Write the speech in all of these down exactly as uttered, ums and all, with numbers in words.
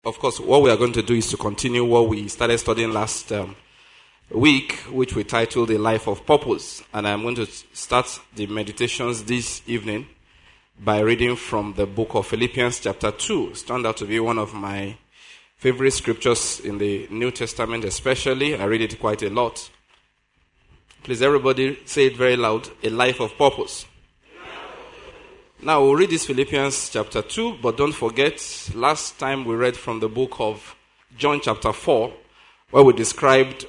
Of course, what we are going to do is to continue what we started studying last um, week, which we titled A Life of Purpose. And I'm going to start the meditations this evening by reading from the book of Philippians chapter two. It's turned out to be one of my favorite scriptures in the New Testament especially. I read it quite a lot. Please, everybody, say it very loud. A life of purpose. Now, we'll read this Philippians chapter two, but don't forget, last time we read from the book of John chapter four, where we described,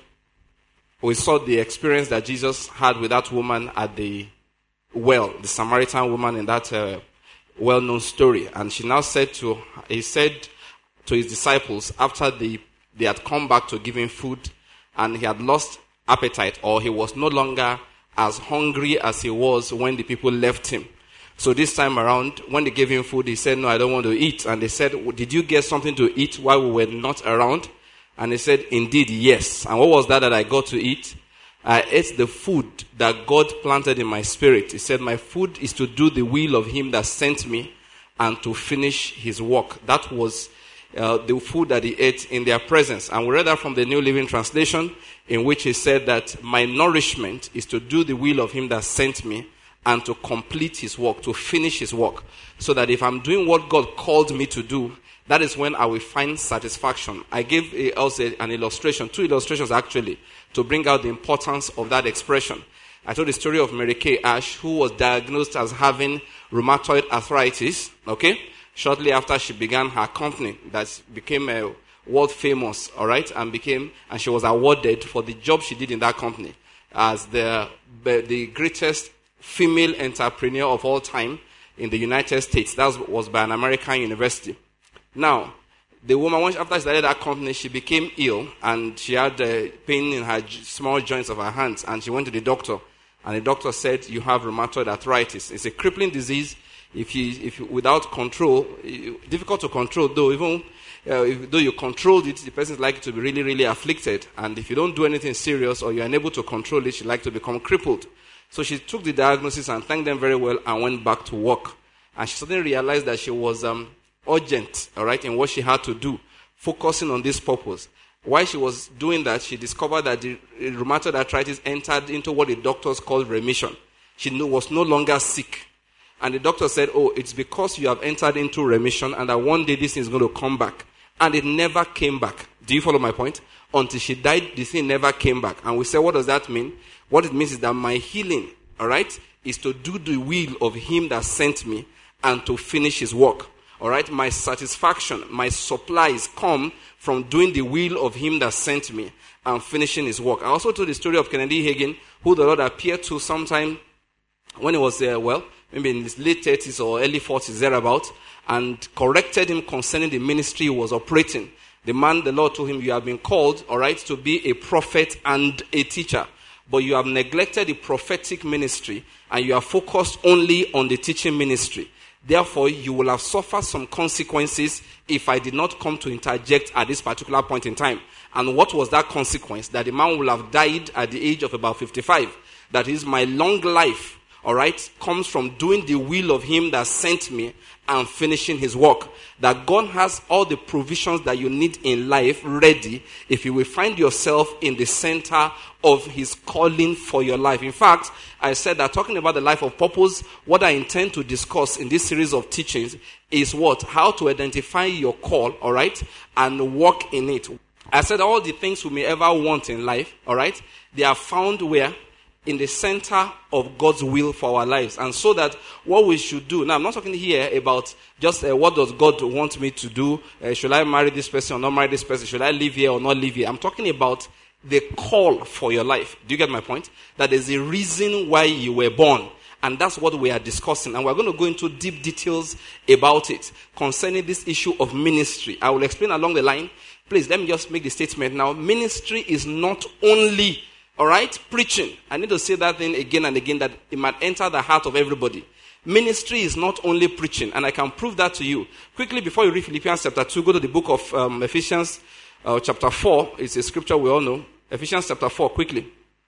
we saw the experience that Jesus had with that woman at the well, the Samaritan woman in that uh, well-known story. And she now said to, he said to his disciples, after the, they had come back to give him food, and he had lost appetite, or he was no longer as hungry as he was when the people left him. So this time around, when they gave him food, he said, no, I don't want to eat. And they said, did you get something to eat while we were not around? And he said, indeed, yes. And what was that that I got to eat? I ate the food that God planted in my spirit. He said, my food is to do the will of him that sent me and to finish his work. That was uh, the food that he ate in their presence. And we read that from the New Living Translation, in which he said that my nourishment is to do the will of him that sent me and to complete his work, to finish his work. So that if I'm doing what God called me to do, that is when I will find satisfaction. I gave a, also an illustration, two illustrations actually, to bring out the importance of that expression. I told the story of Mary Kay Ash, who was diagnosed as having rheumatoid arthritis, okay? Shortly after she began her company that became a world famous, all right? And became, and she was awarded for the job she did in that company as the, the greatest female entrepreneur of all time in the United States. That was by an American university. Now, the woman, once after she started that company, she became ill and she had uh, pain in her small joints of her hands, and she went to the doctor, and the doctor said, you have rheumatoid arthritis. It's a crippling disease. If you, if you, without control, difficult to control, though, even uh, if, though you controlled it, the person is likely to be really, really afflicted. And if you don't do anything serious or you're unable to control it, she's likely to become crippled. So she took the diagnosis and thanked them very well and went back to work. And she suddenly realized that she was um, urgent, all right, in what she had to do, focusing on this purpose. While she was doing that, she discovered that the rheumatoid arthritis entered into what the doctors called remission. She knew, was no longer sick. And the doctor said, oh, it's because you have entered into remission and that one day this thing is going to come back. And it never came back. Do you follow my point? Until she died, the thing never came back. And we said, what does that mean? What it means is that my healing, all right, is to do the will of him that sent me and to finish his work. All right, my satisfaction, my supplies come from doing the will of him that sent me and finishing his work. I also told the story of Kennedy Hagin, who the Lord appeared to sometime when he was, uh, well, maybe in his late thirties or early forties, thereabout, and corrected him concerning the ministry he was operating. The man, the Lord told him, you have been called, all right, to be a prophet and a teacher. But you have neglected the prophetic ministry and you are focused only on the teaching ministry. Therefore, you will have suffered some consequences if I did not come to interject at this particular point in time. And what was that consequence? That the man will have died at the age of about fifty-five. That is, my long life, all right, comes from doing the will of him that sent me and finishing his work. That God has all the provisions that you need in life ready if you will find yourself in the center of his calling for your life. In fact, I said that talking about the life of purpose, what I intend to discuss in this series of teachings is what? How to identify your call, all right, and walk in it. I said all the things we may ever want in life, all right, they are found where? In the center of God's will for our lives. And so that what we should do, now I'm not talking here about just uh, what does God want me to do, uh, should I marry this person or not marry this person, should I live here or not live here. I'm talking about the call for your life. Do you get my point? That there's a reason why you were born. And that's what we are discussing. And we're going to go into deep details about it concerning this issue of ministry. I will explain along the line. Please, let me just make the statement now. Ministry is not only, all right, preaching. I need to say that thing again and again, that it might enter the heart of everybody. Ministry is not only preaching, and I can prove that to you. Quickly, before you read Philippians chapter two, go to the book of um, Ephesians uh, chapter four. It's a scripture we all know. Ephesians chapter four, quickly.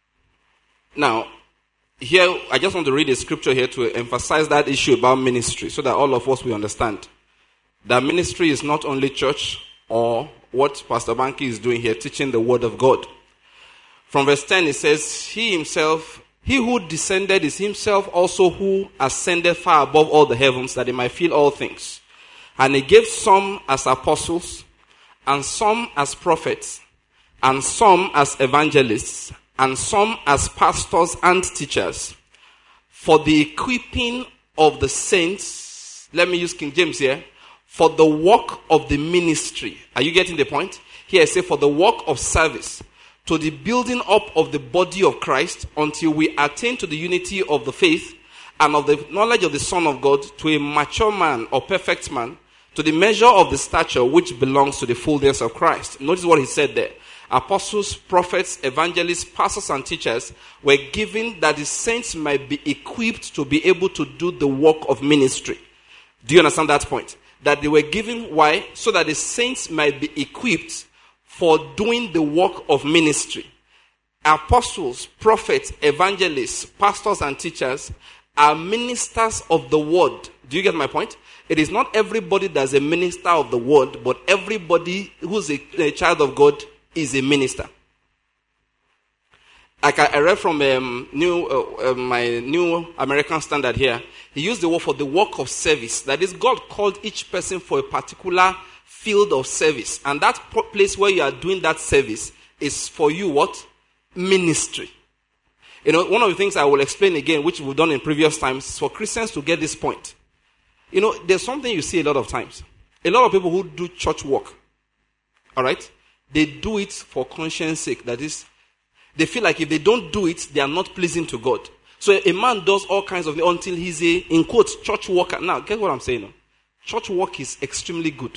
Now, here, I just want to read a scripture here to emphasize that issue about ministry, so that all of us will understand. That ministry is not only church, or what Pastor Banky is doing here, teaching the word of God. From verse ten, it says, He himself, he who descended is himself also who ascended far above all the heavens, that he might fill all things. And he gave some as apostles, and some as prophets, and some as evangelists, and some as pastors and teachers, for the equipping of the saints. Let me use King James here. For the work of the ministry. Are you getting the point? Here I say for the work of service, to the building up of the body of Christ, until we attain to the unity of the faith and of the knowledge of the Son of God, to a mature man or perfect man, to the measure of the stature which belongs to the fullness of Christ. Notice what he said there. Apostles, prophets, evangelists, pastors, and teachers were given that the saints might be equipped to be able to do the work of ministry. Do you understand that point? That they were given, why? So that the saints might be equipped for doing the work of ministry. Apostles, prophets, evangelists, pastors, and teachers are ministers of the word. Do you get my point? It is not everybody that's a minister of the word, but everybody who's a, a child of God is a minister. Like I, I read from um, new, uh, uh, my New American Standard here. He used the word for the work of service. That is, God called each person for a particular field of service. And that place where you are doing that service is for you what? Ministry. You know, one of the things I will explain again, which we've done in previous times, is for Christians to get this point. You know, there's something you see a lot of times. A lot of people who do church work, all right, they do it for conscience sake. That is, they feel like if they don't do it, they are not pleasing to God. So a man does all kinds of things until he's a, in quotes, church worker. Now, guess what I'm saying now? Church work is extremely good.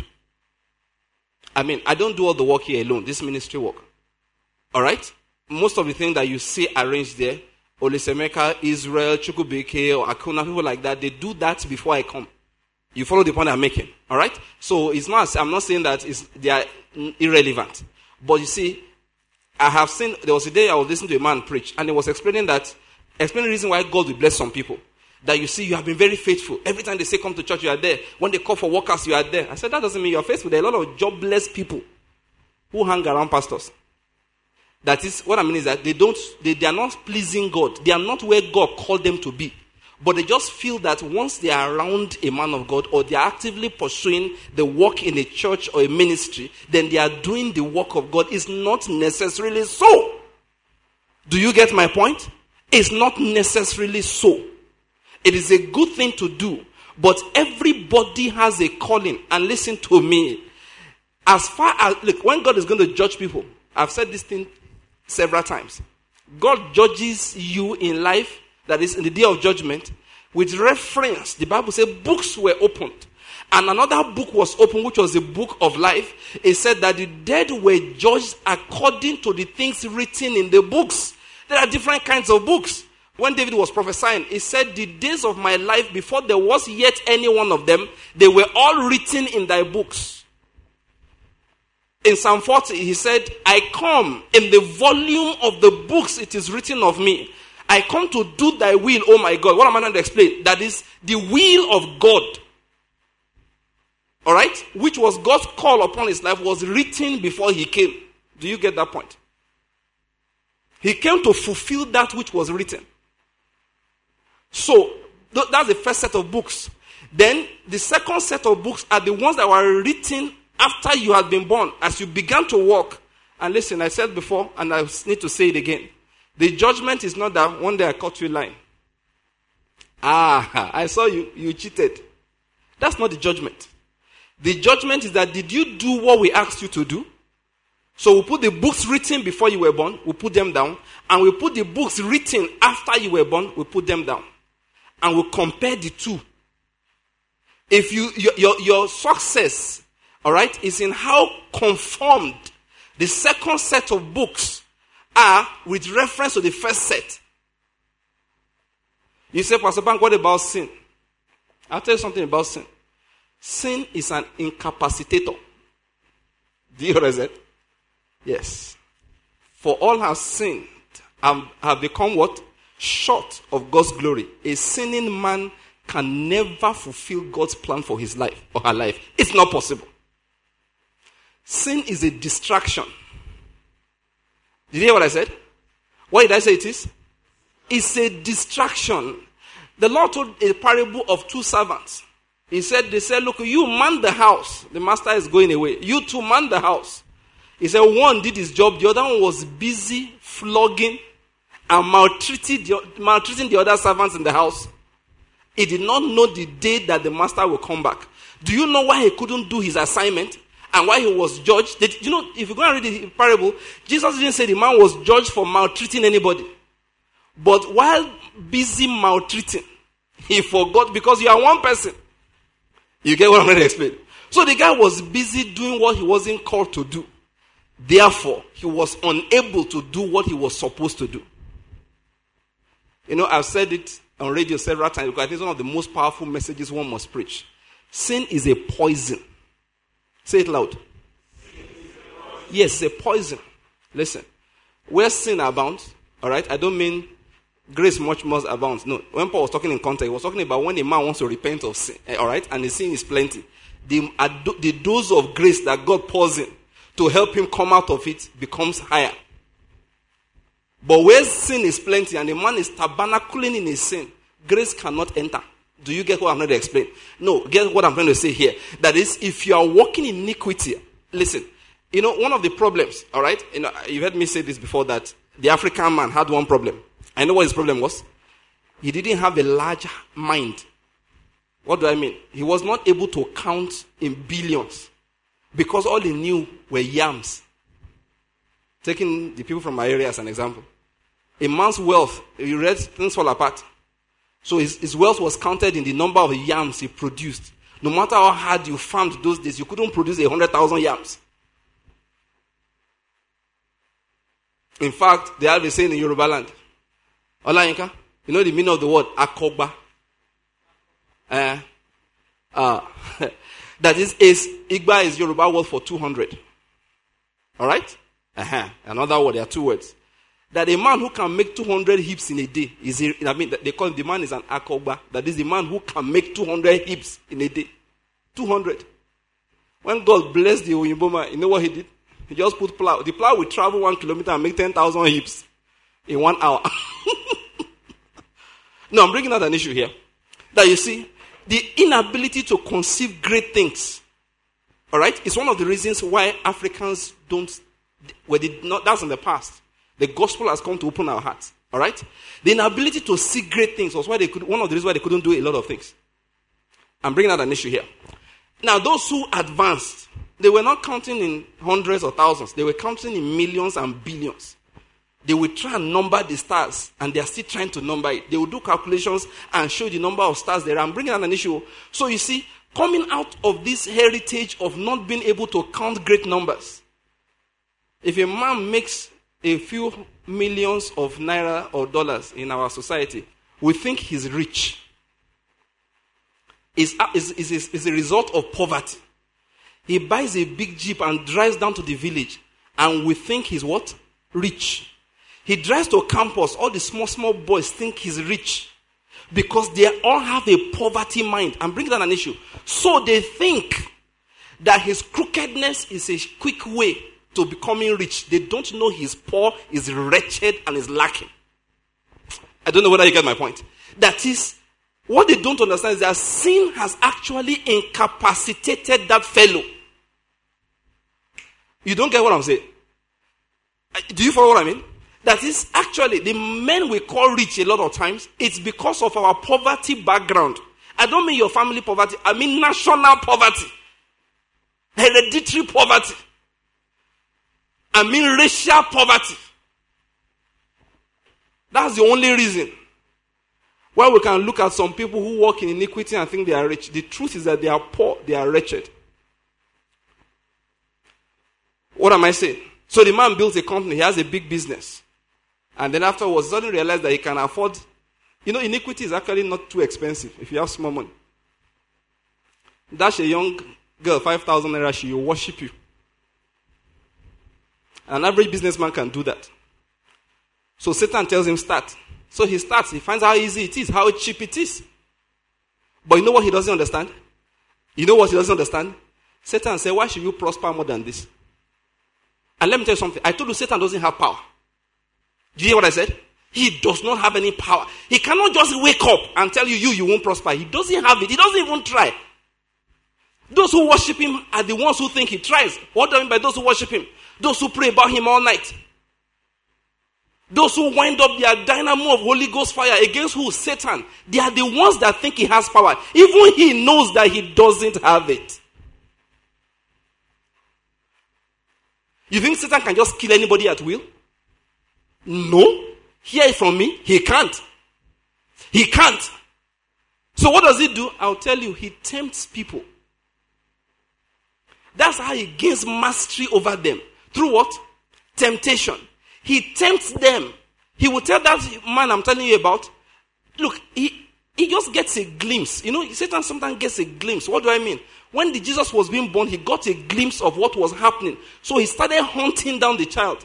I mean, I don't do all the work here alone. This ministry work. All right? Most of the things that you see arranged there, Olisemeka, Israel, Chukwubeke, or Akuna, people like that, they do that before I come. You follow the point I'm making. All right? So it's not, I'm not saying that it's, they are irrelevant. But you see, I have seen, there was a day I was listening to a man preach, and he was explaining that, explaining the reason why God will bless some people. That you see, you have been very faithful. Every time they say come to church, you are there. When they call for workers, you are there. I said, that doesn't mean you are faithful. There are a lot of jobless people who hang around pastors. That is, what I mean is that they don't, they, they are not pleasing God. They are not where God called them to be. But they just feel that once they are around a man of God, or they are actively pursuing the work in a church or a ministry, then they are doing the work of God. It's not necessarily so. Do you get my point? It's not necessarily so. It is a good thing to do, but everybody has a calling. And listen to me. As far as, look, when God is going to judge people, I've said this thing several times. God judges you in life, that is in the day of judgment, with reference. The Bible says books were opened. And another book was opened, which was the book of life. It said that the dead were judged according to the things written in the books. There are different kinds of books. When David was prophesying, he said, the days of my life, before there was yet any one of them, they were all written in thy books. In Psalm forty, he said, I come in the volume of the books it is written of me. I come to do thy will, oh my God. What am I trying to explain? That is the will of God. All right? Which was God's call upon his life, was written before he came. Do you get that point? He came to fulfill that which was written. So, th- that's the first set of books. Then, the second set of books are the ones that were written after you had been born, as you began to walk. And listen, I said before, and I need to say it again. The judgment is not that one day I caught you lying. Ah, I saw you, you cheated. That's not the judgment. The judgment is that, did you do what we asked you to do? So we put the books written before you were born, we put them down. And we put the books written after you were born, we put them down. And we compare the two. If you, your, your, your success, all right, is in how conformed the second set of books are with reference to the first set. You say, Pastor Bank, what about sin? I'll tell you something about sin. Sin is an incapacitator. Do you realize that? Yes. For all have sinned and have become what? Short of God's glory. A sinning man can never fulfill God's plan for his life or her life. It's not possible. Sin is a distraction. Did you hear what I said? What did I say it is? It's a distraction. The Lord told a parable of two servants. He said, they said, look, you man the house. The master is going away. You two man the house. He said, one did his job. The other one was busy flogging and maltreating the, maltreating the other servants in the house. He did not know the day that the master will come back. Do you know why he couldn't do his assignment? And why he was judged? Did, you know, if you go and read the parable, Jesus didn't say the man was judged for maltreating anybody. But while busy maltreating, he forgot, because you are one person. You get what I'm going to explain? So the guy was busy doing what he wasn't called to do. Therefore, he was unable to do what he was supposed to do. You know, I've said it on radio several times because I think it's one of the most powerful messages one must preach. Sin is a poison. Say it loud. Yes, it's a poison. Listen, where sin abounds, all right, I don't mean grace much more abounds. No, when Paul was talking in context, he was talking about when a man wants to repent of sin, all right, and the sin is plenty. The, the dose of grace that God pours in to help him come out of it becomes higher. But where sin is plenty and a man is tabernacling in his sin, grace cannot enter. Do you get what I'm trying to explain? No, get what I'm trying to say here. That is, if you are walking in iniquity, listen, you know, one of the problems, all right, you know, you've heard me say this before, that the African man had one problem. I know what his problem was. He didn't have a large mind. What do I mean? He was not able to count in billions because all he knew were yams. Taking the people from my area as an example. A man's wealth, you read, things fall apart. So his, his wealth was counted in the number of yams he produced. No matter how hard you farmed those days, you couldn't produce a hundred thousand yams. In fact, they have a saying in Yoruba land. Olayinka, you know the meaning of the word akogba? Uh, uh, that is, is, Igba is Yoruba word for two hundred. Alright? Uh-huh. Another word, there are two words. That a man who can make two hundred hips in a day, is a, I mean, they call him, the man is an akogba. That is the man who can make two hundred hips in a day. two hundred. When God blessed the Oyinboma, you know what he did? He just put plow. The plow will travel one kilometer and make ten thousand hips in one hour. No, I'm bringing out an issue here. That you see, the inability to conceive great things, all right, is one of the reasons why Africans don't, well, did not, that's in the past. The gospel has come to open our hearts, all right? The inability to see great things was why they could, one of the reasons why they couldn't do a lot of things. I'm bringing out an issue here. Now, those who advanced, they were not counting in hundreds or thousands. They were counting in millions and billions. They will try and number the stars, and they are still trying to number it. They will do calculations and show the number of stars there. I'm bringing out an issue. So you see, coming out of this heritage of not being able to count great numbers, if a man makes a few millions of naira or dollars in our society, we think he's rich. It's, it's, it's, it's a result of poverty. He buys a big jeep and drives down to the village, and we think he's what? Rich. He drives to campus, all the small, small boys think he's rich because they all have a poverty mind. I'm bringing down an issue. So they think that his crookedness is a quick way to becoming rich. They don't know he's poor, is wretched, and is lacking. I don't know whether you get my point. That is, what they don't understand is that sin has actually incapacitated that fellow. You don't get what I'm saying? Do you follow what I mean? That is actually, the men we call rich a lot of times, it's because of our poverty background. I don't mean your family poverty, I mean national poverty. Hereditary poverty. I mean racial poverty. That's the only reason why we can look at some people who walk in iniquity and think they are rich. The truth is that they are poor, they are wretched. What am I saying? So the man builds a company, he has a big business. And then afterwards, suddenly realize that he can afford, you know, iniquity is actually not too expensive if you have small money. Dash a young girl five thousand naira, she will worship you. An average businessman can do that. So Satan tells him start. So he starts, he finds how easy it is, how cheap it is. But you know what he doesn't understand? You know what he doesn't understand? Satan said, why should you prosper more than this? And let me tell you something. I told you Satan doesn't have power. Do you hear what I said? He does not have any power. He cannot just wake up and tell you, you, you won't prosper. He doesn't have it. He doesn't even try. Those who worship him are the ones who think he tries. What do I mean by those who worship him? Those who pray about him all night. Those who wind up their dynamo of Holy Ghost fire against who? Satan. They are the ones that think he has power. Even he knows that he doesn't have it. You think Satan can just kill anybody at will? No. Hear it from me. He can't. He can't. So what does he do? I'll tell you. He tempts people. That's how he gains mastery over them. Through what? Temptation. He tempts them. He will tell that man I'm telling you about, look, he, he just gets a glimpse. You know, Satan sometimes gets a glimpse. What do I mean? When the Jesus was being born, he got a glimpse of what was happening. So he started hunting down the child.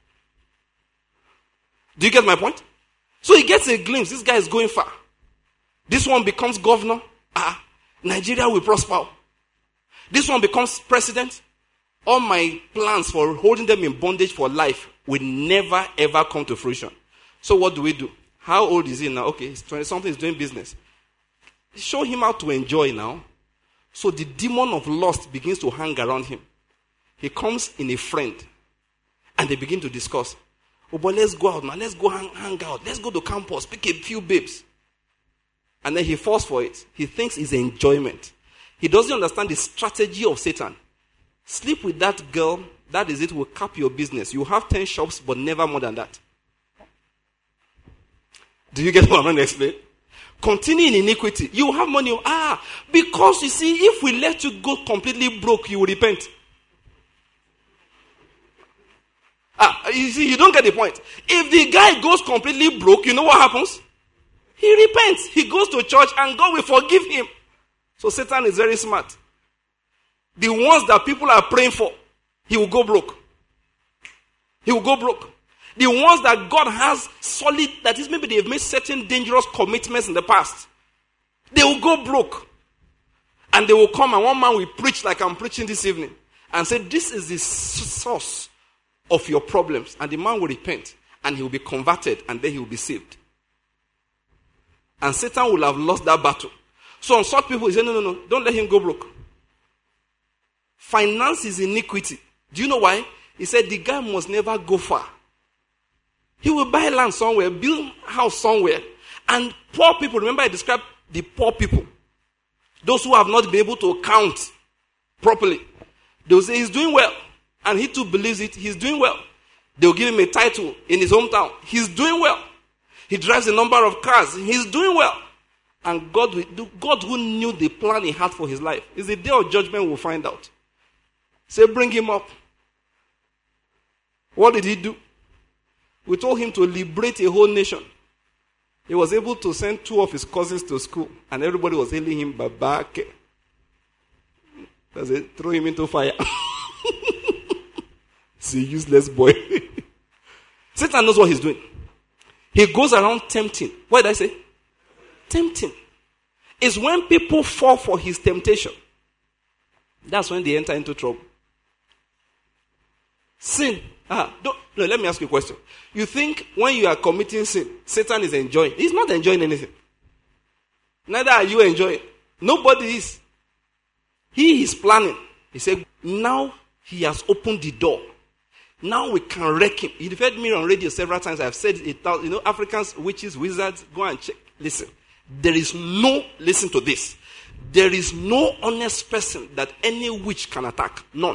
Do you get my point? So he gets a glimpse. This guy is going far. This one becomes governor. Ah, Nigeria will prosper. This one becomes president. All my plans for holding them in bondage for life will never ever come to fruition. So what do we do? How old is he now? Okay, he's twenty-something, he's doing business. Show him how to enjoy now. So the demon of lust begins to hang around him. He comes in a friend. And they begin to discuss. Oh, but let's go out, man. Let's go hang, hang out. Let's go to campus. Pick a few babes. And then he falls for it. He thinks it's enjoyment. He doesn't understand the strategy of Satan. Sleep with that girl. That is it. Will cap your business. You have ten shops, but never more than that. Do you get what I'm trying to explain? Continue in iniquity. You have money. Ah, because you see, if we let you go completely broke, you will repent. Ah, you see, you don't get the point. If the guy goes completely broke, you know what happens? He repents. He goes to church and God will forgive him. So Satan is very smart. The ones that people are praying for, he will go broke. He will go broke. The ones that God has solid, that is maybe they've made certain dangerous commitments in the past, they will go broke. And they will come and one man will preach like I'm preaching this evening and say, this is the source of your problems. And the man will repent and he will be converted and then he will be saved. And Satan will have lost that battle. So on such people, he said, no, no, no, don't let him go broke. Finance is iniquity. Do you know why? He said the guy must never go far. He will buy land somewhere, build house somewhere. And poor people, remember I described the poor people. Those who have not been able to count properly. They will say he's doing well. And he too believes it, he's doing well. They will give him a title in his hometown. He's doing well. He drives a number of cars. He's doing well. And God, God who knew the plan he had for his life, is the day of judgment we'll find out. Say, bring him up. What did he do? We told him to liberate a whole nation. He was able to send two of his cousins to school, and everybody was hailing him Babake. That's it. Throw him into fire. See, useless boy. Satan knows what he's doing. He goes around tempting. What did I say? Tempting. It's when people fall for his temptation. That's when they enter into trouble. Sin. Ah, don't, no, let me ask you a question. You think when you are committing sin, Satan is enjoying? He's not enjoying anything. Neither are you enjoying. Nobody is. He is planning. He said, now he has opened the door. Now we can wreck him. You've heard me on radio several times. I've said it. You know, Africans, witches, wizards, go and check. Listen. There is no, listen to this. There is no honest person that any witch can attack. None.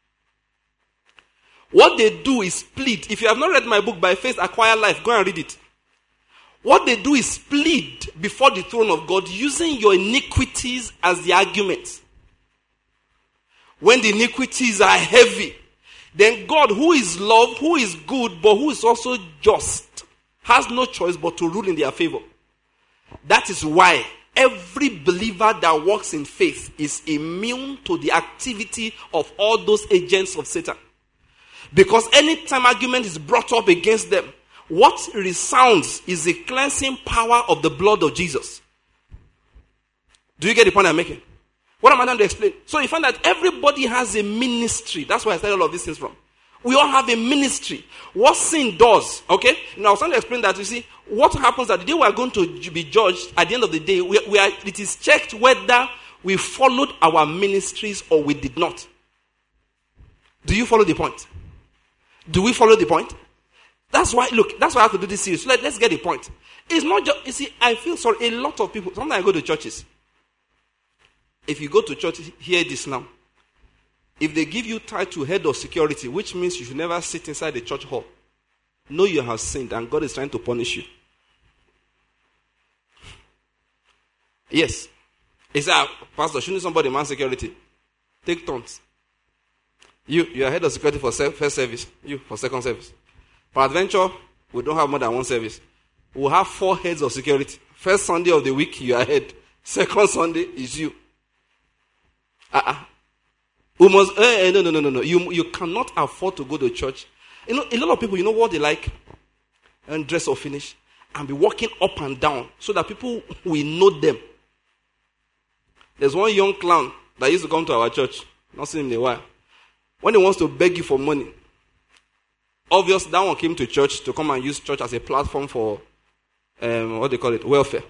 What they do is plead. If you have not read my book, By Faith Acquire Life, go and read it. What they do is plead before the throne of God using your iniquities as the argument. When the iniquities are heavy, then God, who is love, who is good, but who is also just, has no choice but to rule in their favor. That is why every believer that walks in faith is immune to the activity of all those agents of Satan. Because anytime argument is brought up against them, what resounds is the cleansing power of the blood of Jesus. Do you get the point I'm making? What am I trying to explain? So you find that everybody has a ministry. That's where I started all of these things from. We all have a ministry. What sin does, okay? Now, I was trying to explain that. You see, what happens that the day we are going to be judged, at the end of the day, we, we are, it is checked whether we followed our ministries or we did not. Do you follow the point? Do we follow the point? That's why, look, that's why I have to do this series. So let, let's get the point. It's not just, you see, I feel sorry. A lot of people, sometimes I go to churches. If you go to church, hear this now. If they give you title head of security, which means you should never sit inside the church hall, know you have sinned and God is trying to punish you. Yes. It's a pastor, shouldn't somebody man security? Take turns. You, you are head of security for first service. You for second service. For adventure, we don't have more than one service. We'll have four heads of security. First Sunday of the week, you are head. Second Sunday is you. Uh-uh. We must, eh, no, no, no, no, no. You, you cannot afford to go to church. You know, a lot of people, you know what they like? And dress or finish. And be walking up and down so that people will know them. There's one young clown that used to come to our church. Not seen him in a while. When he wants to beg you for money, obviously that one came to church to come and use church as a platform for, um, what they call it, welfare.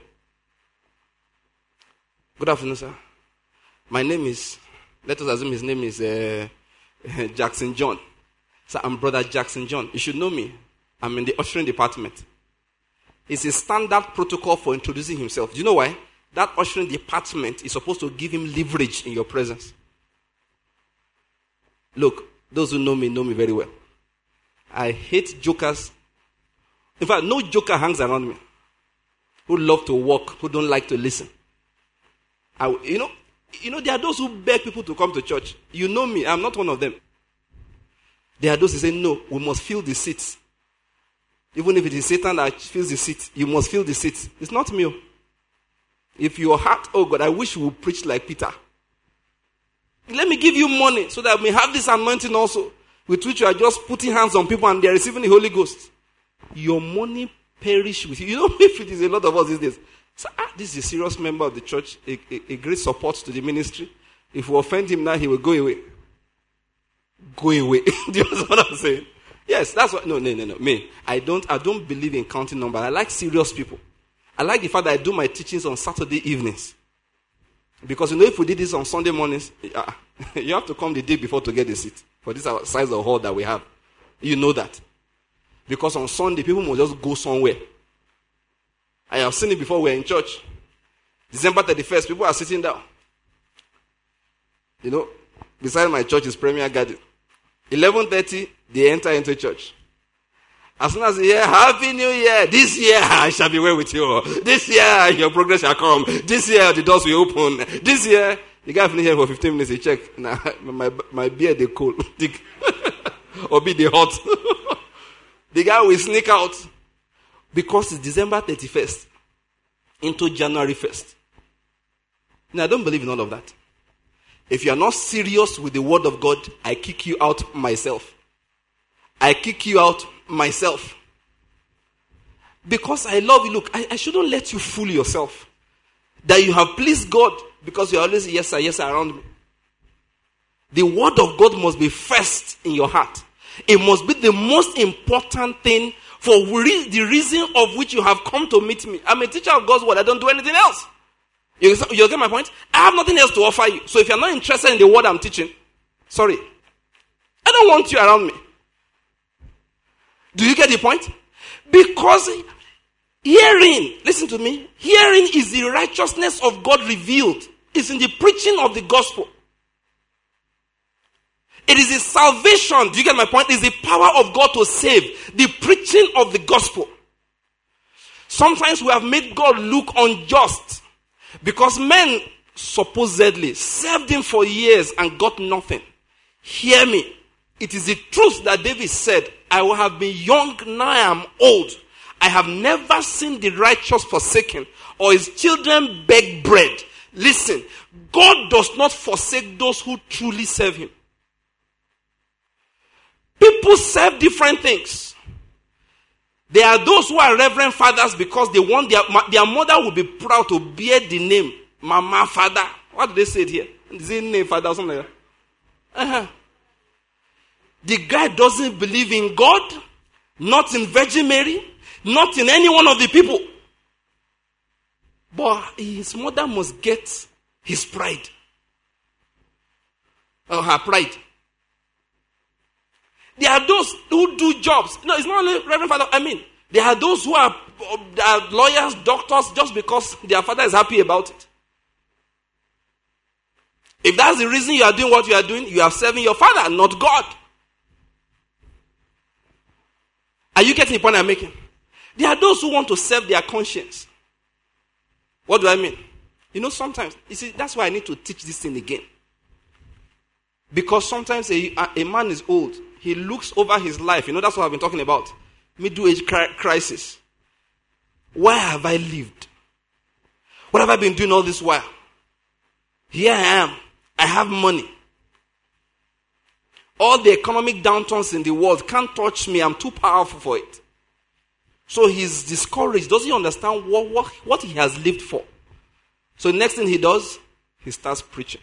Good afternoon, sir. My name is, let us assume his name is uh, Jackson John. So I'm Brother Jackson John. You should know me. I'm in the ushering department. It's a standard protocol for introducing himself. Do you know why? That ushering department is supposed to give him leverage in your presence. Look, those who know me know me very well. I hate jokers. In fact, no joker hangs around me. Who love to walk, who don't like to listen. I, you know, you know, there are those who beg people to come to church. You know me, I'm not one of them. There are those who say, no, we must fill the seats. Even if it is Satan that fills the seat, you must fill the seat. It's not me. If your heart, oh God, I wish we would preach like Peter. Let me give you money so that we have this anointing also, with which you are just putting hands on people and they are receiving the Holy Ghost. Your money perish with you. You know, if it is a lot of us these days. So, ah, this is a serious member of the church, a, a, a great support to the ministry. If we offend him now, he will go away. Go away. Do you understand what I'm saying? Yes, that's what. No, no, no, no. Me, I don't. I don't believe in counting numbers. I like serious people. I like the fact that I do my teachings on Saturday evenings. Because you know, if we did this on Sunday mornings, uh, you have to come the day before to get the seat for this size of hall that we have. You know that. Because on Sunday, people must just go somewhere. I have seen it before. We're in church. December thirty-first, people are sitting down. You know, beside my church is Premier Garden. eleven thirty, they enter into church. As soon as they hear, Happy New Year, this year I shall be well with you. This year your progress shall come. This year the doors will open. This year, the guy finish here for fifteen minutes, he check. Nah, my, my beard they cold. Or be they hot. The guy will sneak out. Because it's December thirty-first into January first. Now, I don't believe in all of that. If you are not serious with the word of God, I kick you out myself. I kick you out myself. Because I love you. Look, I, I shouldn't let you fool yourself. That you have pleased God because you are always yes sir, yes sir around me. The word of God must be first in your heart. It must be the most important thing for re- the reason of which you have come to meet me. I'm a teacher of God's word. I don't do anything else. You, you get my point? I have nothing else to offer you. So if you're not interested in the word I'm teaching, sorry. I don't want you around me. Do you get the point? Because hearing, listen to me, hearing is the righteousness of God revealed. It's in the preaching of the gospel. It is the salvation, do you get my point? It is the power of God to save. The preaching of the gospel. Sometimes we have made God look unjust because men supposedly served him for years and got nothing. Hear me. It is the truth that David said, I will have been young, now I am old. I have never seen the righteous forsaken or his children beg bread. Listen, God does not forsake those who truly serve him. People serve different things. There are those who are reverend fathers because they want their, their mother will be proud to bear the name Mama Father. What do they say it here? Is it name Father or something like that? Uh-huh. The guy doesn't believe in God, not in Virgin Mary, not in any one of the people. But his mother must get his pride. Or her pride. There are those who do jobs. No, it's not only Reverend Father. I mean, there are those who are, are lawyers, doctors, just because their father is happy about it. If that's the reason you are doing what you are doing, you are serving your father, not God. Are you getting the point I'm making? There are those who want to serve their conscience. What do I mean? You know, sometimes, you see, that's why I need to teach this thing again. Because sometimes a, a man is old. He looks over his life. You know, that's what I've been talking about. Middle age crisis. Why have I lived? What have I been doing all this while? Here I am. I have money. All the economic downturns in the world can't touch me. I'm too powerful for it. So he's discouraged. Doesn't he understand what, what, what he has lived for? So the next thing he does, he starts preaching.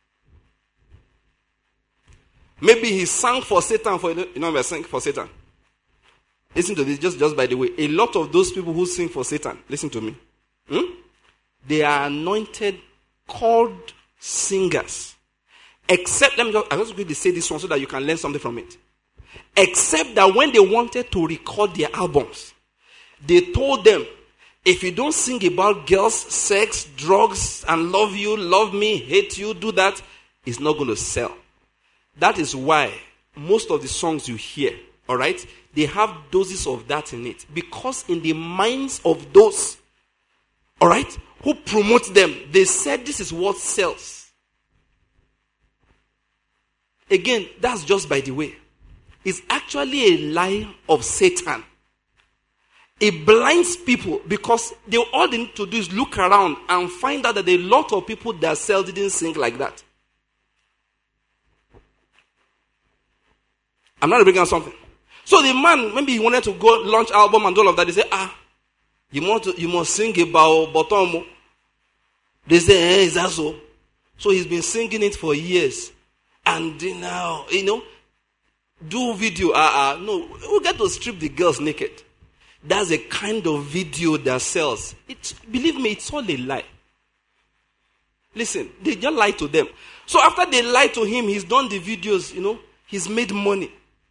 Maybe he sang for Satan. For you know, we sang for Satan. Listen to this, just, just by the way. A lot of those people who sing for Satan, listen to me. Hmm? They are anointed, called singers. Except, let me just, I'm just going to say this one so that you can learn something from it. Except that when they wanted to record their albums, they told them, if you don't sing about girls, sex, drugs, and love you, love me, hate you, do that, it's not going to sell. That is why most of the songs you hear, all right, they have doses of that in it. Because in the minds of those, all right, who promote them, they said this is what sells. Again, that's just by the way. It's actually a lie of Satan. It blinds people because they all they need to do is look around and find out that a lot of people that sell didn't sing like that. I'm not bringing out something. So the man, maybe he wanted to go launch album and all of that. They say, ah, you want to, you must sing about Botomo. They say, eh, is that so? So he's been singing it for years. And now, you know, do video. Ah, uh, uh, no, we get to strip the girls naked. That's a kind of video that sells. It's, believe me, it's all a lie. Listen, they just lie to them. So after they lie to him, he's done the videos, you know, he's made money.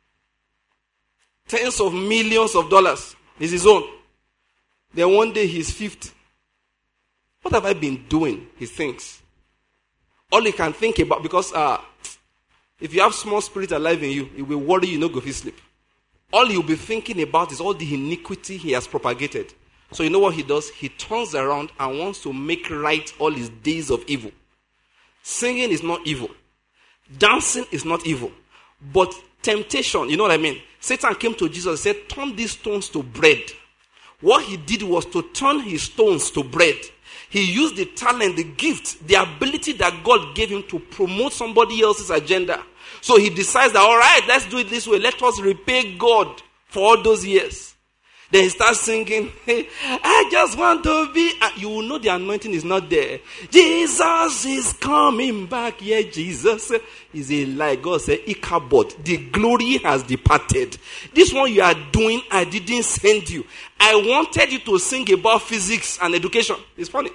Tens of millions of dollars is his own. Then one day he's fifty. What have I been doing? He thinks. All he can think about, because uh, if you have small spirit alive in you, it will worry you, no go fit sleep. All he'll be thinking about is all the iniquity he has propagated. So you know what he does? He turns around and wants to make right all his days of evil. Singing is not evil. Dancing is not evil. But temptation, you know what I mean? Satan came to Jesus and said, turn these stones to bread. What he did was to turn his stones to bread. He used the talent, the gift, the ability that God gave him to promote somebody else's agenda. So he decides that, all right, let's do it this way. Let us repay God for all those years. Then he starts singing, hey, I just want to be, and you will know the anointing is not there. Jesus is coming back. Yeah, Jesus is a lie. God said, Ichabod, the glory has departed. This one you are doing, I didn't send you. I wanted you to sing about physics and education. It's funny.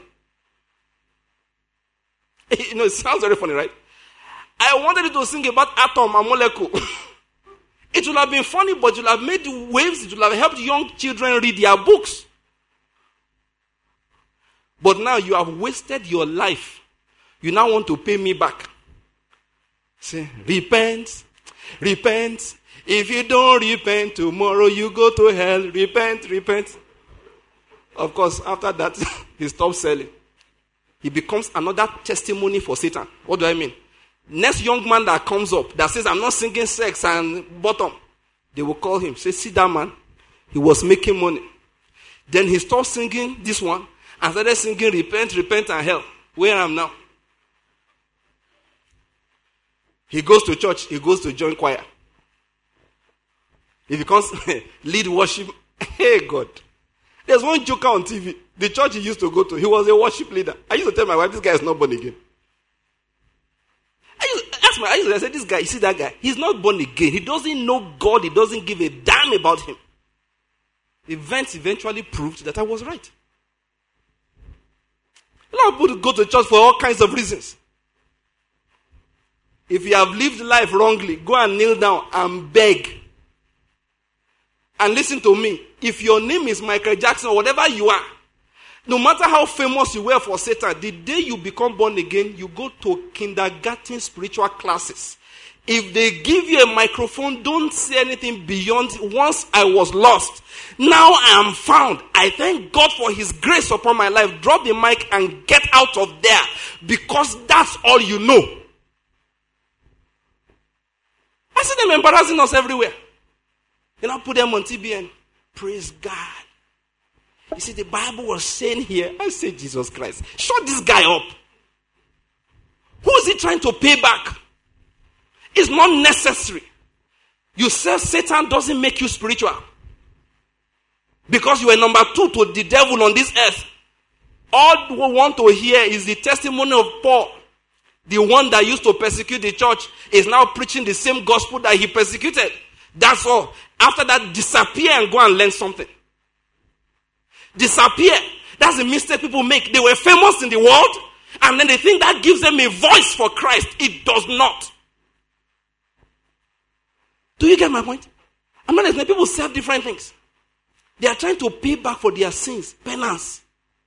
You know, it sounds very funny, right? I wanted you to sing about atom and molecule. It would have been funny, but it would have made waves. It would have helped young children read their books. But now you have wasted your life. You now want to pay me back. Say, repent, repent. If you don't repent, tomorrow you go to hell. Repent, repent. Of course, after that, he stops selling. He becomes another testimony for Satan. What do I mean? Next young man that comes up that says, I'm not singing sex and bottom, they will call him. Say, see that man? He was making money. Then he stopped singing this one and started singing repent, repent and hell. Where I am now. He goes to church. He goes to join choir. He becomes lead worship. Hey God. There's one joker on T V. The church he used to go to, he was a worship leader. I used to tell my wife, this guy is not born again. I used, ask my eyes. I said, this guy, you see that guy? He's not born again. He doesn't know God. He doesn't give a damn about him. Events eventually proved that I was right. A lot of people go to church for all kinds of reasons. If you have lived life wrongly, go and kneel down and beg. And listen to me. If your name is Michael Jackson or whatever you are, no matter how famous you were for Satan, the day you become born again, you go to kindergarten spiritual classes. If they give you a microphone, don't say anything beyond, once I was lost, now I am found. I thank God for his grace upon my life. Drop the mic and get out of there, because that's all you know. I see them embarrassing us everywhere. You know, put them on T B N. Praise God. You see, the Bible was saying here, I say, Jesus Christ, shut this guy up. Who is he trying to pay back? It's not necessary. You say Satan doesn't make you spiritual. Because you are number two to the devil on this earth. All we want to hear is the testimony of Paul. The one that used to persecute the church is now preaching the same gospel that he persecuted. That's all. After that, disappear and go and learn something. Disappear. That's the mistake people make. They were famous in the world, and then they think that gives them a voice for Christ. It does not. Do you get my point? I'm not listening. People serve different things. They are trying to pay back for their sins. Penance.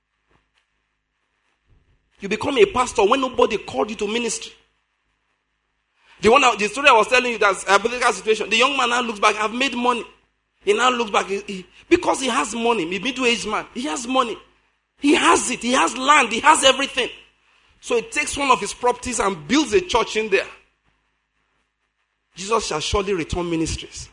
You become a pastor when nobody called you to ministry. The one, the story I was telling you, that's a political situation. The young man now looks back. I've made money. He now looks back. He, he, because he has money. A middle-aged man. He has money. He has it. He has land. He has everything. So he takes one of his properties and builds a church in there. Jesus shall surely return ministries.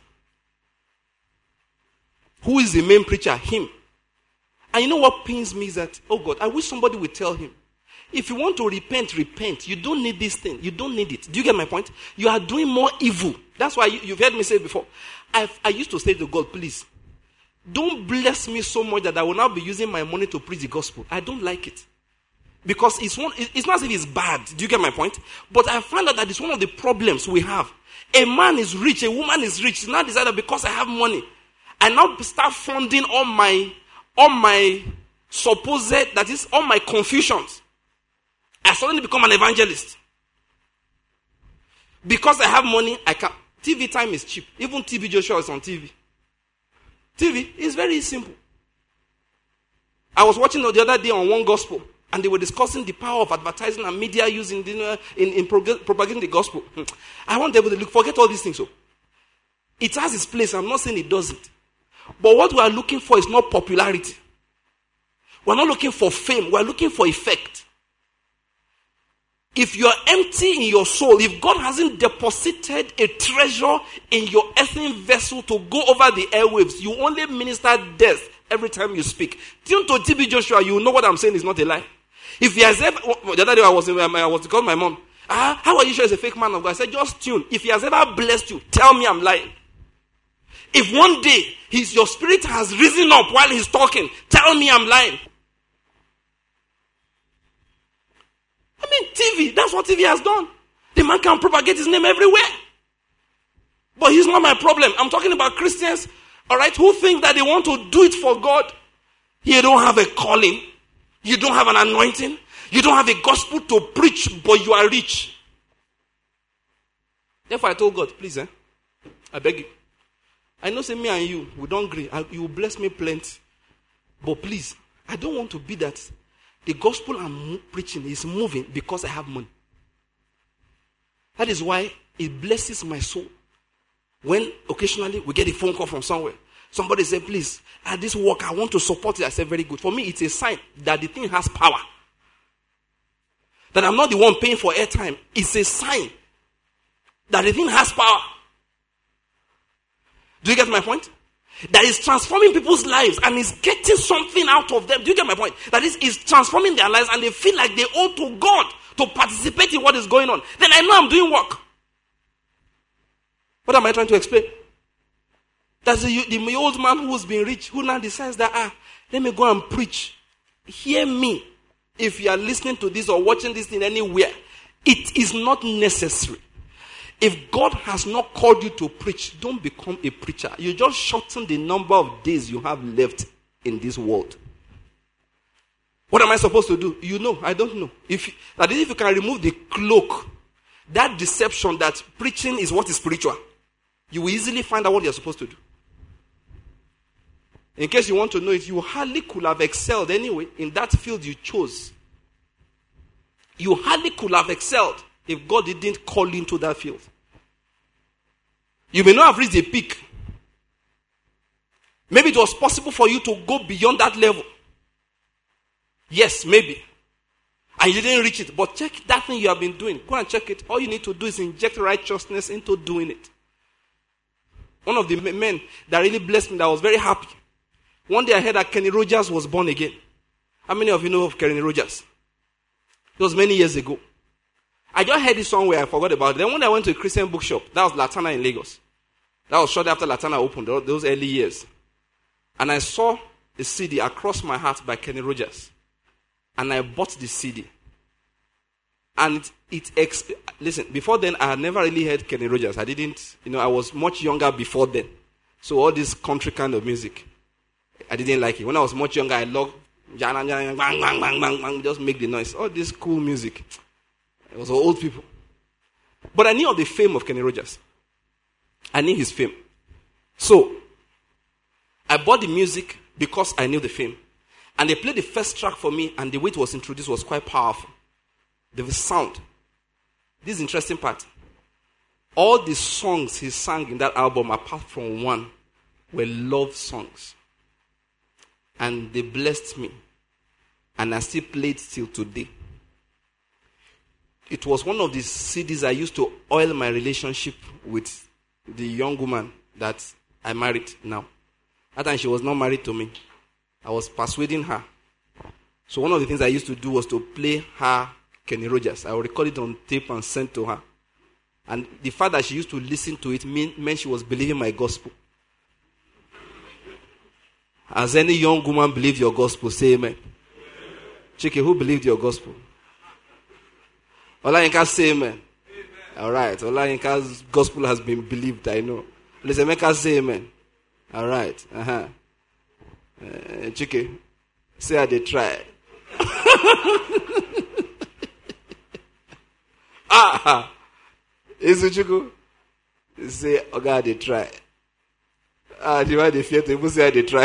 Who is the main preacher? Him. And you know what pains me is that, oh God, I wish somebody would tell him, if you want to repent, repent. You don't need this thing. You don't need it. Do you get my point? You are doing more evil. That's why you, you've heard me say it before. I've, I used to say to God, please, don't bless me so much that I will now be using my money to preach the gospel. I don't like it. Because it's one, it's not as if it's bad. Do you get my point? But I find out that it's one of the problems we have. A man is rich, a woman is rich. It's not decided because I have money. I now start funding all my, all my supposed, that is, all my confusions. I suddenly become an evangelist. Because I have money, I can. T V time is cheap. Even T V Joshua is on T V. T V is very simple. I was watching the other day on One Gospel, and they were discussing the power of advertising and media using in, in, in propagating the gospel. I want them to look, forget all these things. So it has its place. I'm not saying it doesn't. But what we are looking for is not popularity. We're not looking for fame. We're looking for effect. If you're empty in your soul, if God hasn't deposited a treasure in your earthen vessel to go over the airwaves, you only minister death every time you speak. Tune to T B Joshua, you know what I'm saying is not a lie. If he has ever, the other day I was, I was calling my mom, ah, how are you sure he's a fake man of God? I said, just tune. If he has ever blessed you, tell me I'm lying. If one day his, your spirit has risen up while he's talking, tell me I'm lying. I mean, T V, that's what T V has done. The man can propagate his name everywhere. But he's not my problem. I'm talking about Christians, all right, who think that they want to do it for God. You don't have a calling. You don't have an anointing. You don't have a gospel to preach, but you are rich. Therefore, I told God, please, eh, I beg you. I know, say me and you, we don't agree. I, you will bless me plenty. But please, I don't want to be that. The gospel I'm preaching is moving because I have money. That is why it blesses my soul. When occasionally we get a phone call from somewhere. Somebody say, please, at this work, I want to support it. I say, very good. For me, it's a sign that the thing has power. That I'm not the one paying for airtime. It's a sign that the thing has power. Do you get my point? That is transforming people's lives and is getting something out of them. Do you get my point? That is, is transforming their lives and they feel like they owe to God to participate in what is going on. Then I know I'm doing work. What am I trying to explain? That's the, the old man who's been rich, who now decides that, ah, let me go and preach. Hear me. If you are listening to this or watching this in anywhere, it is not necessary. If God has not called you to preach, don't become a preacher. You just shorten the number of days you have left in this world. What am I supposed to do? You know, I don't know. If that is, if you can remove the cloak, that deception that preaching is what is spiritual, you will easily find out what you're supposed to do. In case you want to know it, you hardly could have excelled anyway in that field you chose. You hardly could have excelled if God didn't call you into that field. You may not have reached a peak. Maybe it was possible for you to go beyond that level. Yes, maybe. And you didn't reach it. But check that thing you have been doing. Go and check it. All you need to do is inject righteousness into doing it. One of the men that really blessed me, that I was very happy. One day I heard that Kenny Rogers was born again. How many of you know of Kenny Rogers? It was many years ago. I just heard it somewhere, I forgot about it. Then when I went to a Christian bookshop, that was Latana in Lagos. That was shortly after Latana opened, those early years. And I saw a C D, Across My Heart by Kenny Rogers. And I bought the C D. And it, it exp- listen, before then, I had never really heard Kenny Rogers. I didn't, you know, I was much younger before then. So all this country kind of music, I didn't like it. When I was much younger, I loved just make the noise. All this cool music. It was all old people. But I knew of the fame of Kenny Rogers. I knew his fame. So, I bought the music because I knew the fame. And they played the first track for me, and the way it was introduced was quite powerful. The sound. This is the interesting part. All the songs he sang in that album, apart from one, were love songs. And they blessed me. And I still play it till today. It was one of the C Ds I used to oil my relationship with the young woman that I married now. That time she was not married to me. I was persuading her. So one of the things I used to do was to play her Kenny Rogers. I would record it on tape and send to her. And the fact that she used to listen to it mean, meant she was believing my gospel. Has any young woman believed your gospel? Say amen. Chike, who believed your gospel? Olayinka, say amen. Amen. All right. Olayinka's gospel has been believed, I know. Lesemeka, say amen. All right. Uh-huh. Uh, Chike, say how they try. ah, is it Chuku? Say, oh God, they try. Ah, the way they fear to even say how they try.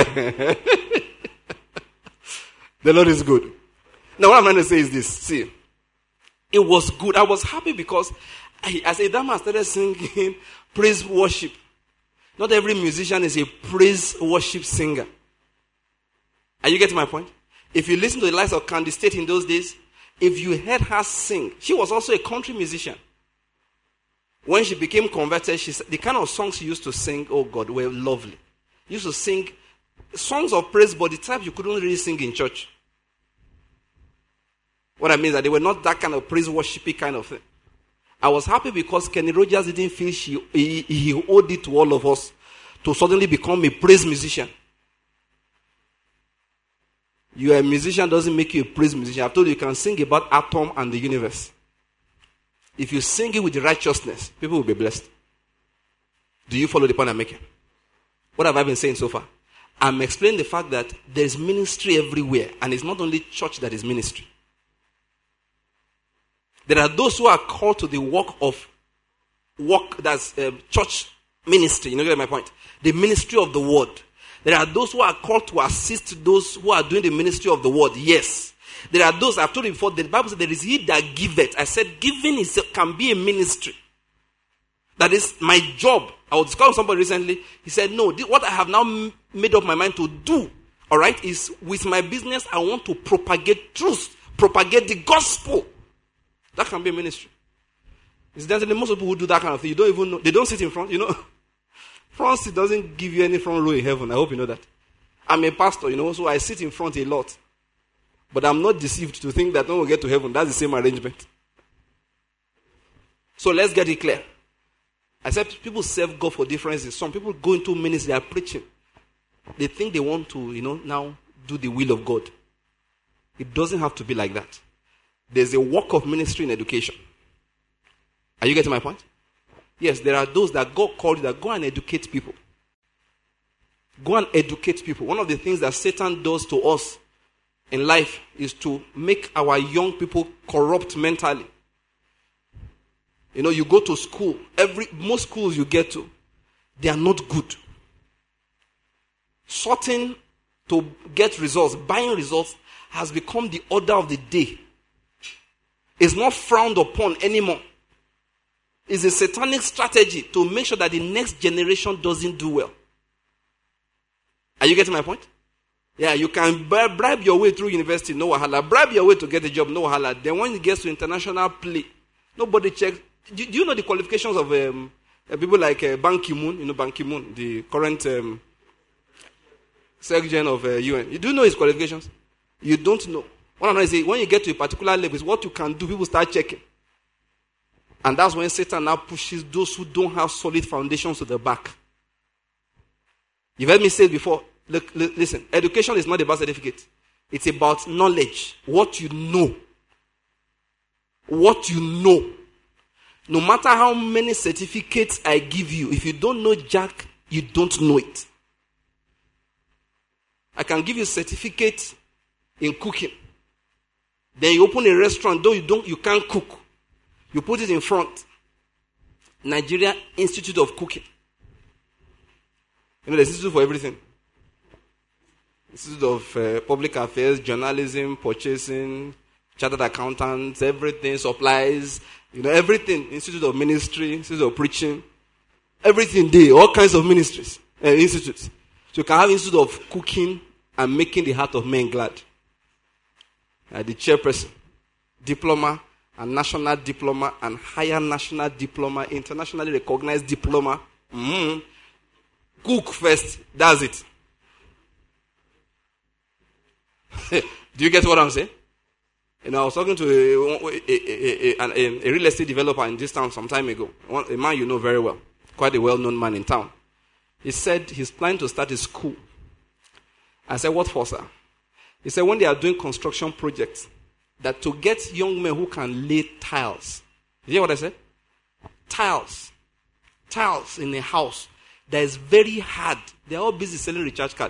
The Lord is good. Now, what I'm trying to say is this. See, it was good. I was happy because I, as a dama, I started singing praise worship. Not every musician is a praise worship singer. Are you getting my point? If you listen to the likes of Candy State in those days, if you heard her sing, she was also a country musician. When she became converted, she, the kind of songs she used to sing, oh God, were lovely. She used to sing songs of praise, but the type you couldn't really sing in church. What I mean is that they were not that kind of praise worshipy kind of thing. I was happy because Kenny Rogers didn't feel she, he, he owed it to all of us to suddenly become a praise musician. You are a musician doesn't make you a praise musician. I've told you you can sing about atom and the universe. If you sing it with the righteousness, people will be blessed. Do you follow the point I'm making? What have I been saying so far? I'm explaining the fact that there's ministry everywhere, and it's not only church that is ministry. There are those who are called to the work of work that's uh, church ministry. You know, get my point? The ministry of the word. There are those who are called to assist those who are doing the ministry of the word. Yes. There are those, I've told you before, the Bible says there is he that giveth. I said giving is, can be a ministry. That is my job. I was discussing with somebody recently. He said, no, this, what I have now made up my mind to do, all right, is with my business, I want to propagate truth, propagate the gospel. That can be a ministry. Incidentally, most people who do that kind of thing, you don't even know, they don't sit in front, you know. Front seat doesn't give you any front row in heaven. I hope you know that. I'm a pastor, you know, so I sit in front a lot. But I'm not deceived to think that when we get to heaven, that's the same arrangement. So let's get it clear. I said people serve God for differences. Some people go into ministry, they are preaching. They think they want to, you know, now do the will of God. It doesn't have to be like that. There's a work of ministry in education. Are you getting my point? Yes, there are those that God called you that go and educate people. Go and educate people. One of the things that Satan does to us in life is to make our young people corrupt mentally. You know, you go to school, every most schools you get to, they are not good. Sorting to get results, buying results, has become the order of the day. It's not frowned upon anymore. It's a satanic strategy to make sure that the next generation doesn't do well. Are you getting my point? Yeah, you can bribe your way through university, no wahala. Bribe your way to get a job, no wahala. Then when it gets to international play, nobody checks. Do, do you know the qualifications of um, people like uh, Ban Ki-moon? You know Ban Ki-moon, the current um, Secretary of uh, U N. You do know his qualifications? You don't know. What I know is when you get to a particular level, it's what you can do. People start checking. And that's when Satan now pushes those who don't have solid foundations to the back. You've heard me say it before. Look, look, listen, education is not about certificate. It's about knowledge. What you know. What you know. No matter how many certificates I give you, if you don't know Jack, you don't know it. I can give you a certificate in cooking. Then you open a restaurant, though you don't, you can't cook. You put it in front. Nigeria Institute of Cooking. You know, there's institute for everything. Institute of uh, Public Affairs, Journalism, Purchasing, Chartered Accountants, everything, supplies, you know, everything. Institute of Ministry, Institute of Preaching, everything there, all kinds of ministries, uh, institutes. So you can have Institute of Cooking and Making the Heart of Men Glad. Uh, the chairperson, diploma, and national diploma, and higher national diploma, internationally recognized diploma. Mm-hmm. Cook first, that's it. Do you get what I'm saying? You know, I was talking to a, a, a, a, a real estate developer in this town some time ago. A man you know very well, quite a well-known man in town. He said he's planning to start a school. I said, what for, sir? He said, when they are doing construction projects, that to get young men who can lay tiles. You hear what I said? Tiles. Tiles in a house that is very hard. They're all busy selling recharge card.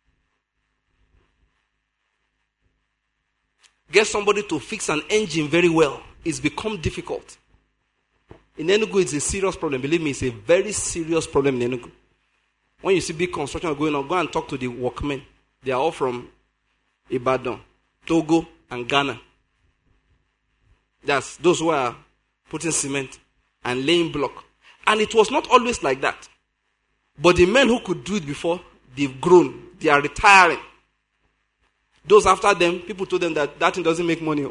Get somebody to fix an engine very well. It's become difficult. In Enugu, it's a serious problem. Believe me, it's a very serious problem in Enugu. When you see big construction going on, go and talk to the workmen. They are all from Ibadan, Togo, and Ghana. That's those who are putting cement and laying block. And it was not always like that. But the men who could do it before, they've grown. They are retiring. Those after them, people told them that that thing doesn't make money.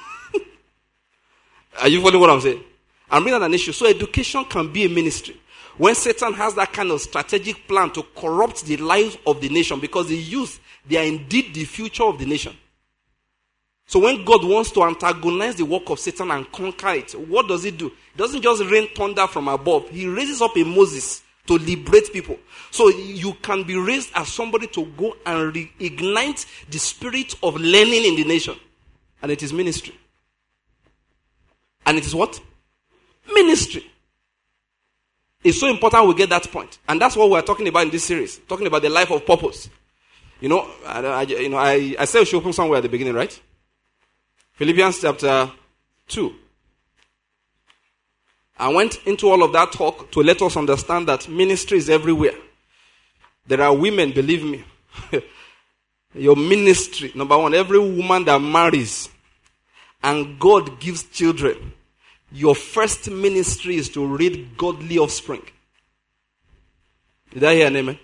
Are you following what I'm saying? I'm bringing an issue. So education can be a ministry. When Satan has that kind of strategic plan to corrupt the lives of the nation, because the youth, they are indeed the future of the nation. So when God wants to antagonize the work of Satan and conquer it, what does he do? He doesn't just rain thunder from above. He raises up a Moses to liberate people. So you can be raised as somebody to go and reignite the spirit of learning in the nation. And it is ministry. And it is what? Ministry. It's so important we get that point. And that's what we're talking about in this series. Talking about the life of purpose. You know, I, I, you know, I, I said we should open somewhere at the beginning, right? Philippians chapter two. I went into all of that talk to let us understand that ministry is everywhere. There are women, believe me. Your ministry, number one, every woman that marries and God gives children, your first ministry is to read godly offspring. Did I hear an amen?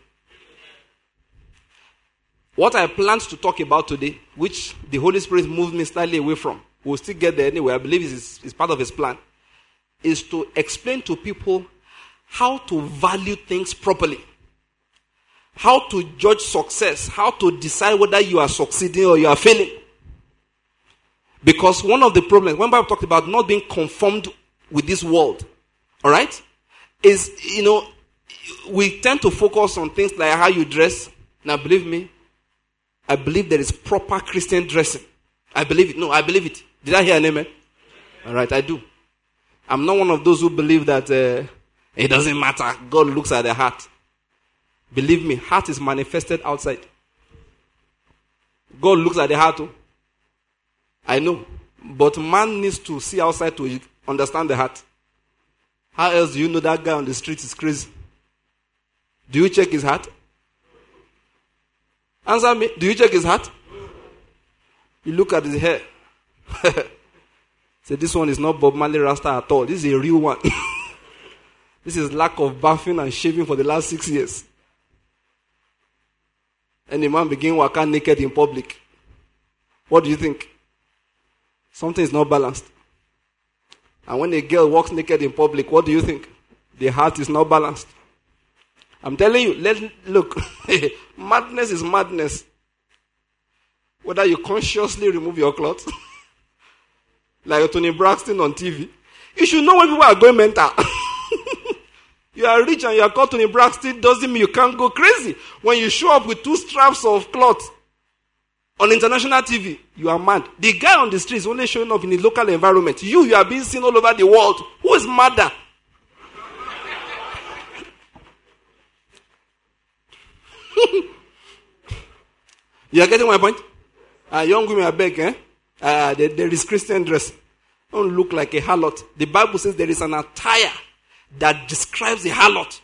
What I planned to talk about today, which the Holy Spirit moved me slightly away from, we'll still get there anyway, I believe it's, it's part of his plan, is to explain to people how to value things properly. How to judge success. How to decide whether you are succeeding or you are failing. Because one of the problems, when Bible talked about not being conformed with this world, alright, is, you know, we tend to focus on things like how you dress. Now believe me, I believe there is proper Christian dressing. I believe it. No, I believe it. Did I hear an amen? Alright, I do. I'm not one of those who believe that uh, It doesn't matter. God looks at the heart. Believe me, heart is manifested outside. God looks at the heart too. I know. But man needs to see outside to understand the heart. How else do you know that guy on the street is crazy? Do you check his heart? Answer me. Do you check his heart? You look at his hair. Say, this one is not Bob Marley Rasta at all. This is a real one. This is lack of bathing and shaving for the last six years. And the man begin walking naked in public. What do you think? Something is not balanced. And when a girl walks naked in public, what do you think? The heart is not balanced. I'm telling you, let look, madness is madness. Whether you consciously remove your clothes, like Tony Braxton on T V, you should know when people are going mental. You are rich and you are called Tony Braxton, doesn't mean you can't go crazy. When you show up with two straps of cloth on international T V, you are mad. The guy on the street is only showing up in the local environment. You, you are being seen all over the world. Who is madder? You are getting my point? Uh, young women are beg, eh? Uh, there, there is Christian dress. Don't look like a harlot. The Bible says there is an attire that describes a harlot.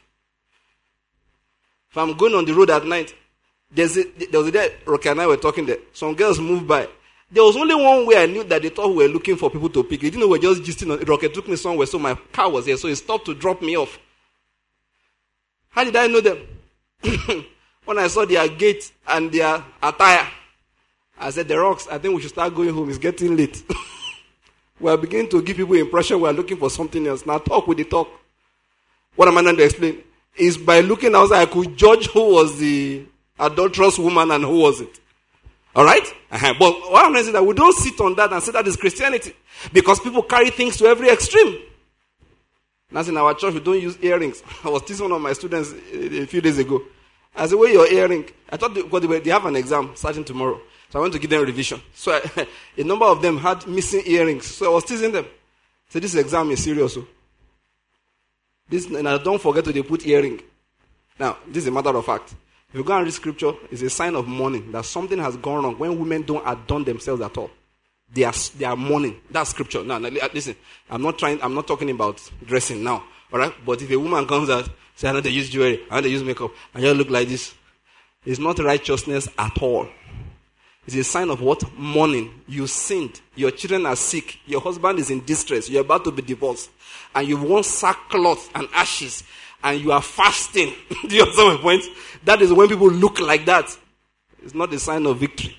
If I'm going on the road at night, there's a, there was a day Rocky and I were talking there. Some girls moved by. There was only one way I knew that they thought we were looking for people to pick. They didn't know we were just gisting on. Rocky took me somewhere, so my car was here, so he stopped to drop me off. How did I know them? When I saw their gait and their attire, I said, the rocks, I think we should start going home. It's getting late. We are beginning to give people impression we are looking for something else. Now talk with the talk. What am I going to explain? Is by looking outside, I could judge who was the adulterous woman and who wasn't. All right? Uh-huh. But what I'm saying is that we don't sit on that and say that is Christianity. Because people carry things to every extreme. Now in our church, we don't use earrings. I was teaching one of my students a few days ago. I said, where your earring? I thought they, because they have an exam starting tomorrow. So I went to give them revision. So I, a number of them had missing earrings. So I was teasing them. So this exam is serious. So. This, and I don't forget to they put earring. Now, this is a matter of fact. If you go and read scripture, it's a sign of mourning that something has gone wrong when women don't adorn themselves at all. They are, they are mourning. That's scripture. Now, now, listen, I'm not trying, I'm not talking about dressing now. All right? But if a woman comes out, say, I know they use jewelry, I know they use makeup, and you look like this, it's not righteousness at all. It's a sign of what? Mourning. You sinned. Your children are sick. Your husband is in distress. You're about to be divorced. And you want sackcloth and ashes. And you are fasting. Do you understand my point? That is when people look like that. It's not a sign of victory.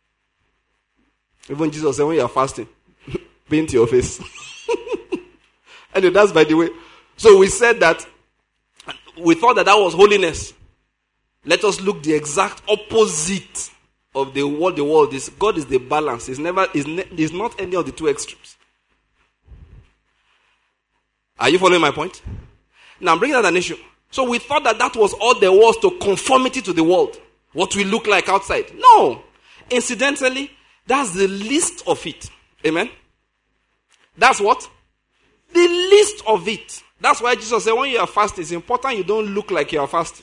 Even Jesus said when you are fasting, paint your face. Anyway, that's by the way. So we said that we thought that that was holiness. Let us look the exact opposite of the what the world is. God is the balance. It's never is ne- is not any of the two extremes. Are you following my point? Now I'm bringing out an issue. So we thought that that was all there was to conformity to the world. What we look like outside. No. Incidentally, that's the least of it. Amen? That's what? The least of it. That's why Jesus said when you are fasting, it's important you don't look like you are fasting.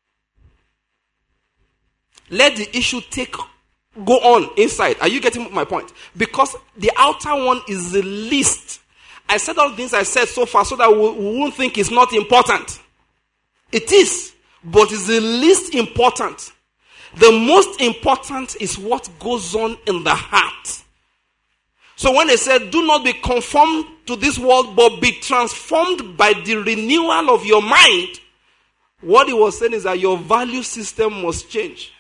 Let the issue take go on inside. Are you getting my point? Because the outer one is the least. I said all the things I said so far so that we, we won't think it's not important. It is, but it's the least important. The most important is what goes on in the heart. So when they said, do not be conformed to this world, but be transformed by the renewal of your mind, what he was saying is that your value system must change.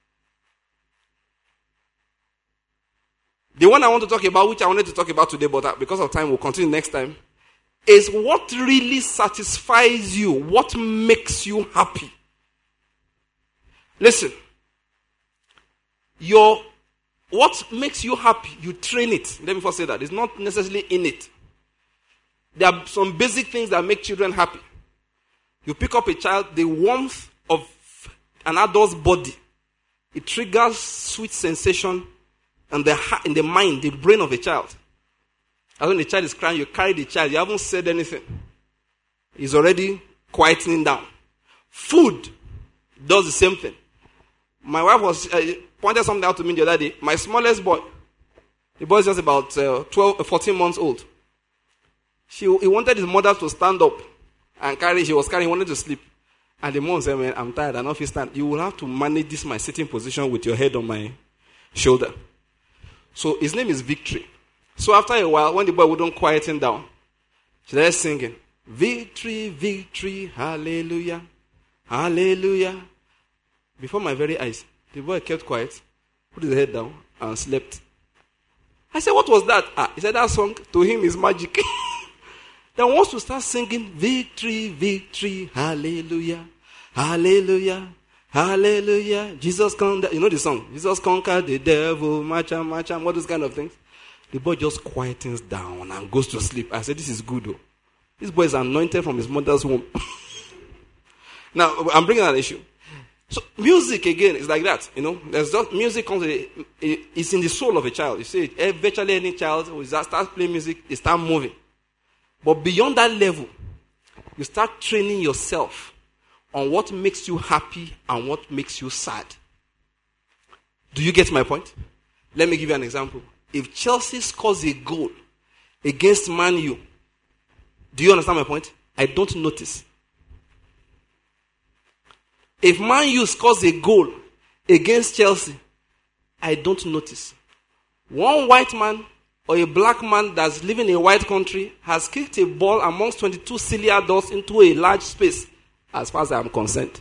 The one I want to talk about, which I wanted to talk about today, but because of time, we'll continue next time, is what really satisfies you, what makes you happy. Listen, your what makes you happy, you train it. Let me first say that. It's not necessarily in it. There are some basic things that make children happy. You pick up a child, the warmth of an adult's body, it triggers sweet sensation in the heart, in the mind, the brain of a child. And when the child is crying, you carry the child, you haven't said anything. is already quietening down. Food does the same thing. My wife was uh, pointed something out to me the other day. My smallest boy, the boy is just about uh, twelve, fourteen months old. She, he wanted his mother to stand up and carry. She was carrying. He wanted to sleep. And the mom said, "Man, I'm tired. I don't feel stand. You will have to manage this my sitting position with your head on my shoulder." So his name is Victory. So after a while, when the boy wouldn't quieten down, she started singing, "Victory, victory, hallelujah, hallelujah." Before my very eyes, the boy kept quiet, put his head down, and slept. I said, "What was that?" Ah, he said, "That song to him is magic." Then wants to start singing, "Victory, victory, hallelujah, hallelujah, hallelujah. Jesus conquered," you know the song, "Jesus conquered the devil, marcha, marcha," all those kind of things. The boy just quietens down and goes to sleep. I said, "This is good, though. This boy is anointed from his mother's womb." Now, I'm bringing an issue. So, music, again, is like that, you know. There's just, music comes with it, it's in the soul of a child. You see, virtually any child who starts playing music, they start moving. But beyond that level, you start training yourself on what makes you happy and what makes you sad. Do you get my point? Let me give you an example. If Chelsea scores a goal against Man U, do you understand my point? I don't notice. If Man U scores a goal against Chelsea, I don't notice. One white man or a black man that's living in a white country has kicked a ball amongst twenty-two silly adults into a large space, as far as I am concerned.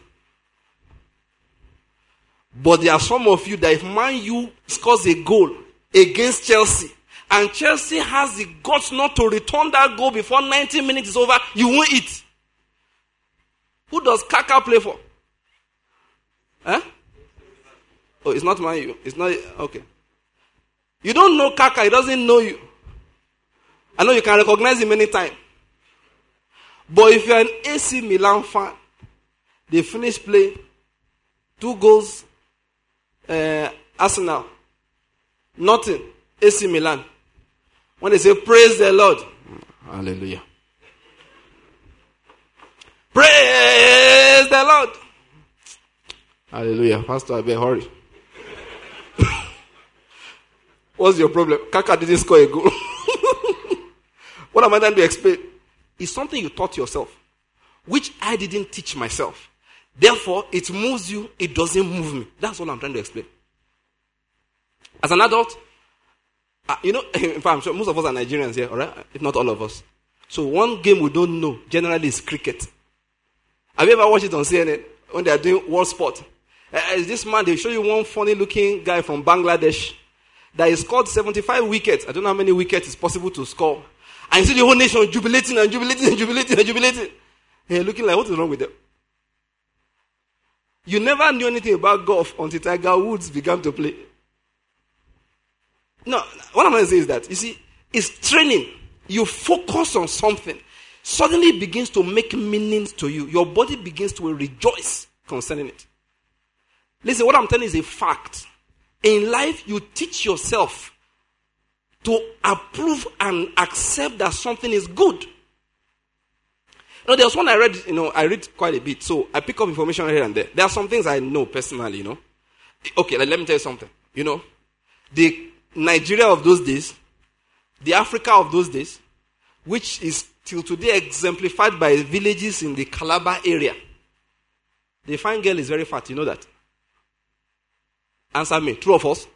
But there are some of you that if Man U scores a goal against Chelsea, and Chelsea has the guts not to return that goal before ninety minutes is over, you won't eat. Who does Kaka play for? Huh? Oh, it's not Man U. It's not, okay. You don't know Kaka, he doesn't know you. I know you can recognize him anytime. But if you're an A C Milan fan, they finish play, two goals, uh, Arsenal, nothing, A C Milan. When they say, "Praise the Lord," hallelujah. Praise the Lord. Hallelujah. Pastor, I better hurry. What's your problem? Kaka didn't score a goal. What am I trying to explain? It's something you taught yourself, which I didn't teach myself. Therefore, it moves you, it doesn't move me. That's all I'm trying to explain. As an adult, uh, you know, in fact, I'm sure most of us are Nigerians here, all right? If not all of us. So one game we don't know generally is cricket. Have you ever watched it on C N N when they are doing world sport? Uh, is this man, they show you one funny looking guy from Bangladesh that has scored seventy-five wickets. I don't know how many wickets it's possible to score. And you see the whole nation jubilating and jubilating and jubilating and jubilating. And you're looking like, what is wrong with them? You never knew anything about golf until Tiger Woods began to play. No, what I'm going to say is that, you see, it's training. You focus on something. Suddenly it begins to make meanings to you. Your body begins to rejoice concerning it. Listen, what I'm telling you is a fact. In life, you teach yourself to approve and accept that something is good. You know, there was one I read, you know, I read quite a bit, so I pick up information here and there. There are some things I know personally, you know. Okay, let me tell you something. You know, the Nigeria of those days, the Africa of those days, which is till today exemplified by villages in the Calabar area. The fine girl is very fat, you know that? Answer me, true or false?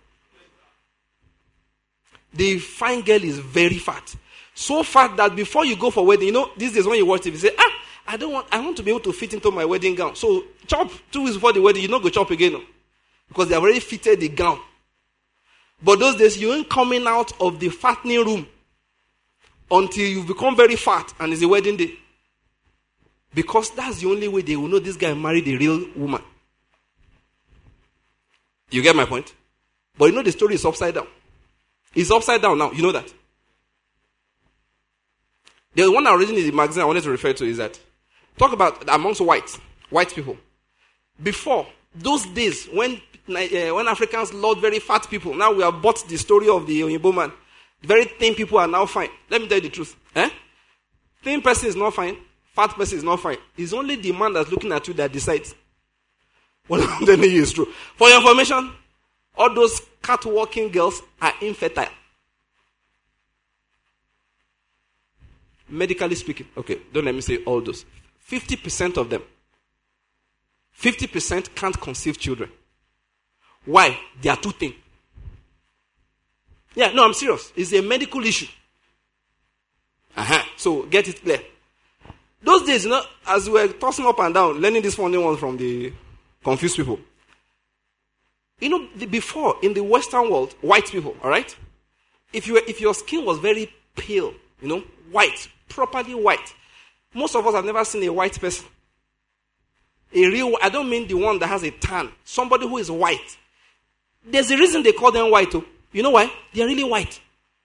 The fine girl is very fat. So fat that before you go for wedding, you know, these days when you watch T V, you say, ah, I don't want, I want to be able to fit into my wedding gown. So chop two weeks before the wedding, you don't go chop again. No? Because they have already fitted the gown. But those days, you ain't coming out of the fattening room until you become very fat and it's a wedding day. Because that's the only way they will know this guy married a real woman. You get my point? But you know the story is upside down. It's upside down now. You know that. The one originally the magazine I wanted to refer to is that talk about amongst whites, white people. Before, those days when uh, when Africans loved very fat people, now we have bought the story of the Oyinbo man. Very thin people are now fine. Let me tell you the truth. Eh? Thin person is not fine. fat person is not fine. It's only the man that's looking at you that decides what I'm telling you is true. For your information, all those catwalking girls are infertile. Medically speaking. Okay, don't let me say all those. fifty percent of them. fifty percent can't conceive children. Why? They are too thin. Yeah, no, I'm serious. It's a medical issue. Uh-huh. So, get it clear. Those days, you know, as we were tossing up and down, learning this funny one from the confused people. You know, the, before, in the Western world, white people, all right? If you were, if your skin was very pale, you know, white, properly white, most of us have never seen a white person. A real, I don't mean the one that has a tan. Somebody who is white. There's a reason they call them white, too. You know why? They are really white.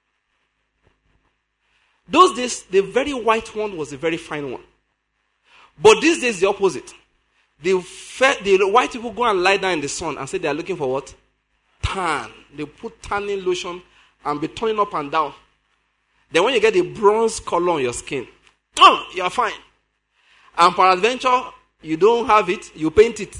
Those days, the very white one was the very fine one. But these days, the opposite. The, fe- the white people go and lie down in the sun and say they are looking for what? Tan. They put tanning lotion and be turning up and down. Then when you get the bronze color on your skin, oh, you are fine. And peradventure, you don't have it, you paint it.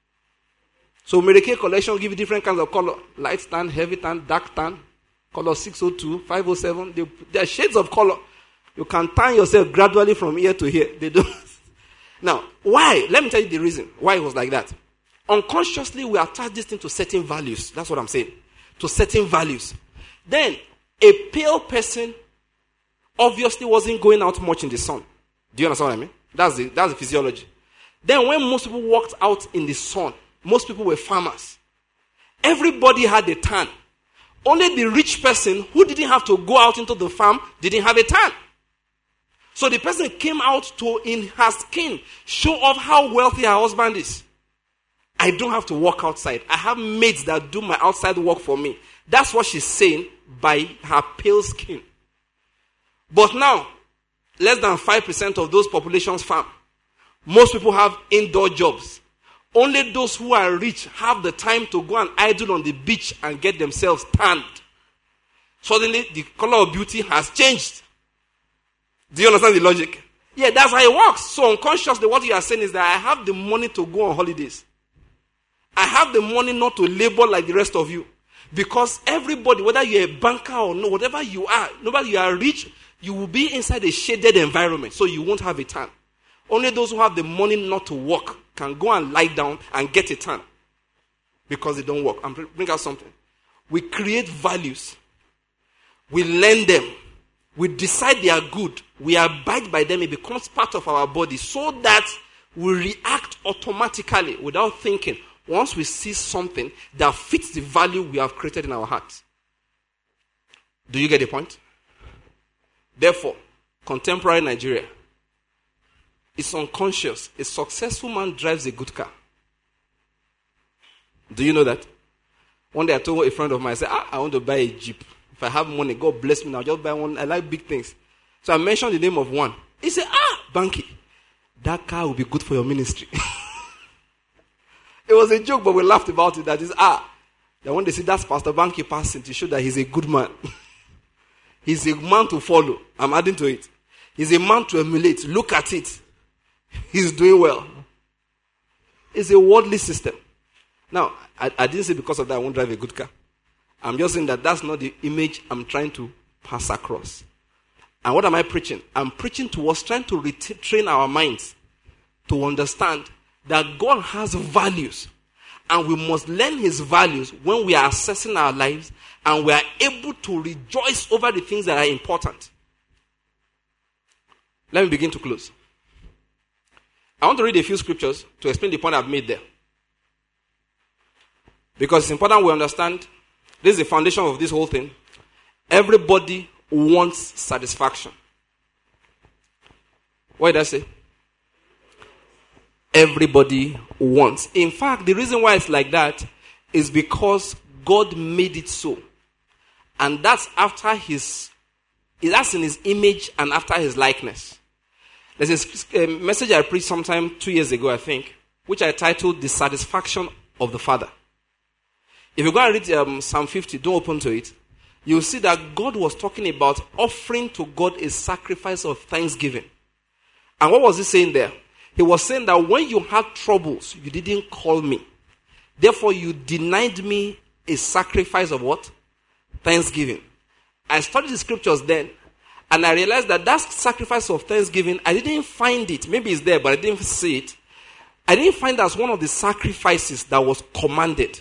So Mary Kay collection give you different kinds of color. Light tan, heavy tan, dark tan, color six oh two, five oh seven. They, there are shades of color. You can tan yourself gradually from here to here. They don't. Now, why? Let me tell you the reason why it was like that. Unconsciously, we attach this thing to certain values. That's what I'm saying. To certain values. Then, a pale person obviously wasn't going out much in the sun. Do you understand what I mean? That's the, that's the physiology. Then when most people walked out in the sun, most people were farmers. Everybody had a tan. Only the rich person who didn't have to go out into the farm didn't have a tan. So the person came out to, in her skin, show off how wealthy her husband is. I don't have to walk outside. I have maids that do my outside work for me. That's what she's saying by her pale skin. But now, less than five percent of those populations farm. Most people have indoor jobs. Only those who are rich have the time to go and idle on the beach and get themselves tanned. Suddenly, the color of beauty has changed. Do you understand the logic? Yeah, that's how it works. So unconsciously, what you are saying is that I have the money to go on holidays. I have the money not to labor like the rest of you. Because everybody, whether you're a banker or no, whatever you are, nobody you are rich, you will be inside a shaded environment, so you won't have a tan. Only those who have the money not to work can go and lie down and get a tan. Because they don't work. I'm bring out something. We create values. We learn them. We decide they are good. We abide by them. It becomes part of our body so that we react automatically without thinking once we see something that fits the value we have created in our hearts. Do you get the point? Therefore, contemporary Nigeria is unconscious. A successful man drives a good car. Do you know that? One day I told a friend of mine, I said, ah, I want to buy a Jeep. If I have money, God bless me now, I'll just buy one. I like big things. So I mentioned the name of one. He said, ah, Banky, that car will be good for your ministry. It was a joke, but we laughed about it. That is, ah, that when they see that's Pastor Banky passing to show that he's a good man. He's a man to follow. I'm adding to it. He's a man to emulate. Look at it. He's doing well. It's a worldly system. Now, I, I didn't say because of that I won't drive a good car. I'm just saying that that's not the image I'm trying to pass across. And what am I preaching? I'm preaching towards trying to retrain our minds to understand that God has values. And we must learn his values when we are assessing our lives and we are able to rejoice over the things that are important. Let me begin to close. I want to read a few scriptures to explain the point I've made there. Because it's important we understand, this is the foundation of this whole thing. Everybody wants satisfaction. What did I say? Everybody wants. In fact, the reason why it's like that is because God made it so. And that's after his, that's in his image and after his likeness. There's a message I preached sometime two years ago, I think, which I titled The Satisfaction of the Father. If you go and read um, Psalm fifty, don't open to it, you'll see that God was talking about offering to God a sacrifice of thanksgiving. And what was he saying there? He was saying that when you had troubles, you didn't call me. Therefore, you denied me a sacrifice of what? Thanksgiving. I studied the scriptures then, and I realized that that sacrifice of thanksgiving, I didn't find it. Maybe it's there, but I didn't see it. I didn't find it as one of the sacrifices that was commanded.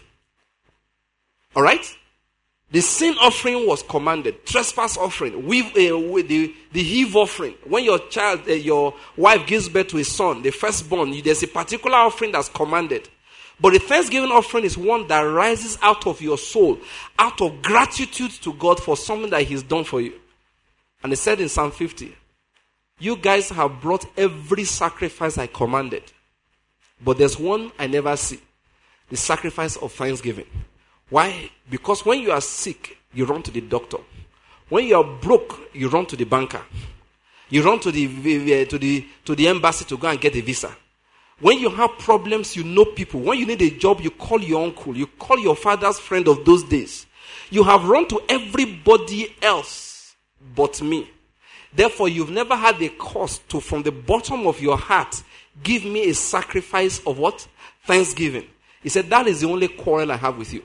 All right? The sin offering was commanded. Trespass offering. Weave, uh, with the, the heave offering. When your child, uh, your wife gives birth to a son, the firstborn, there's a particular offering that's commanded. But the thanksgiving offering is one that rises out of your soul, out of gratitude to God for something that He's done for you. And it said in Psalm fifty, you guys have brought every sacrifice I commanded. But there's one I never see. The sacrifice of thanksgiving. Why? Because when you are sick, you run to the doctor. When you are broke, you run to the banker. You run to the, to the, to the embassy to go and get a visa. When you have problems, you know people. When you need a job, you call your uncle. You call your father's friend of those days. You have run to everybody else but me. Therefore, you've never had the cause to, from the bottom of your heart, give me a sacrifice of what? Thanksgiving. He said, that is the only quarrel I have with you.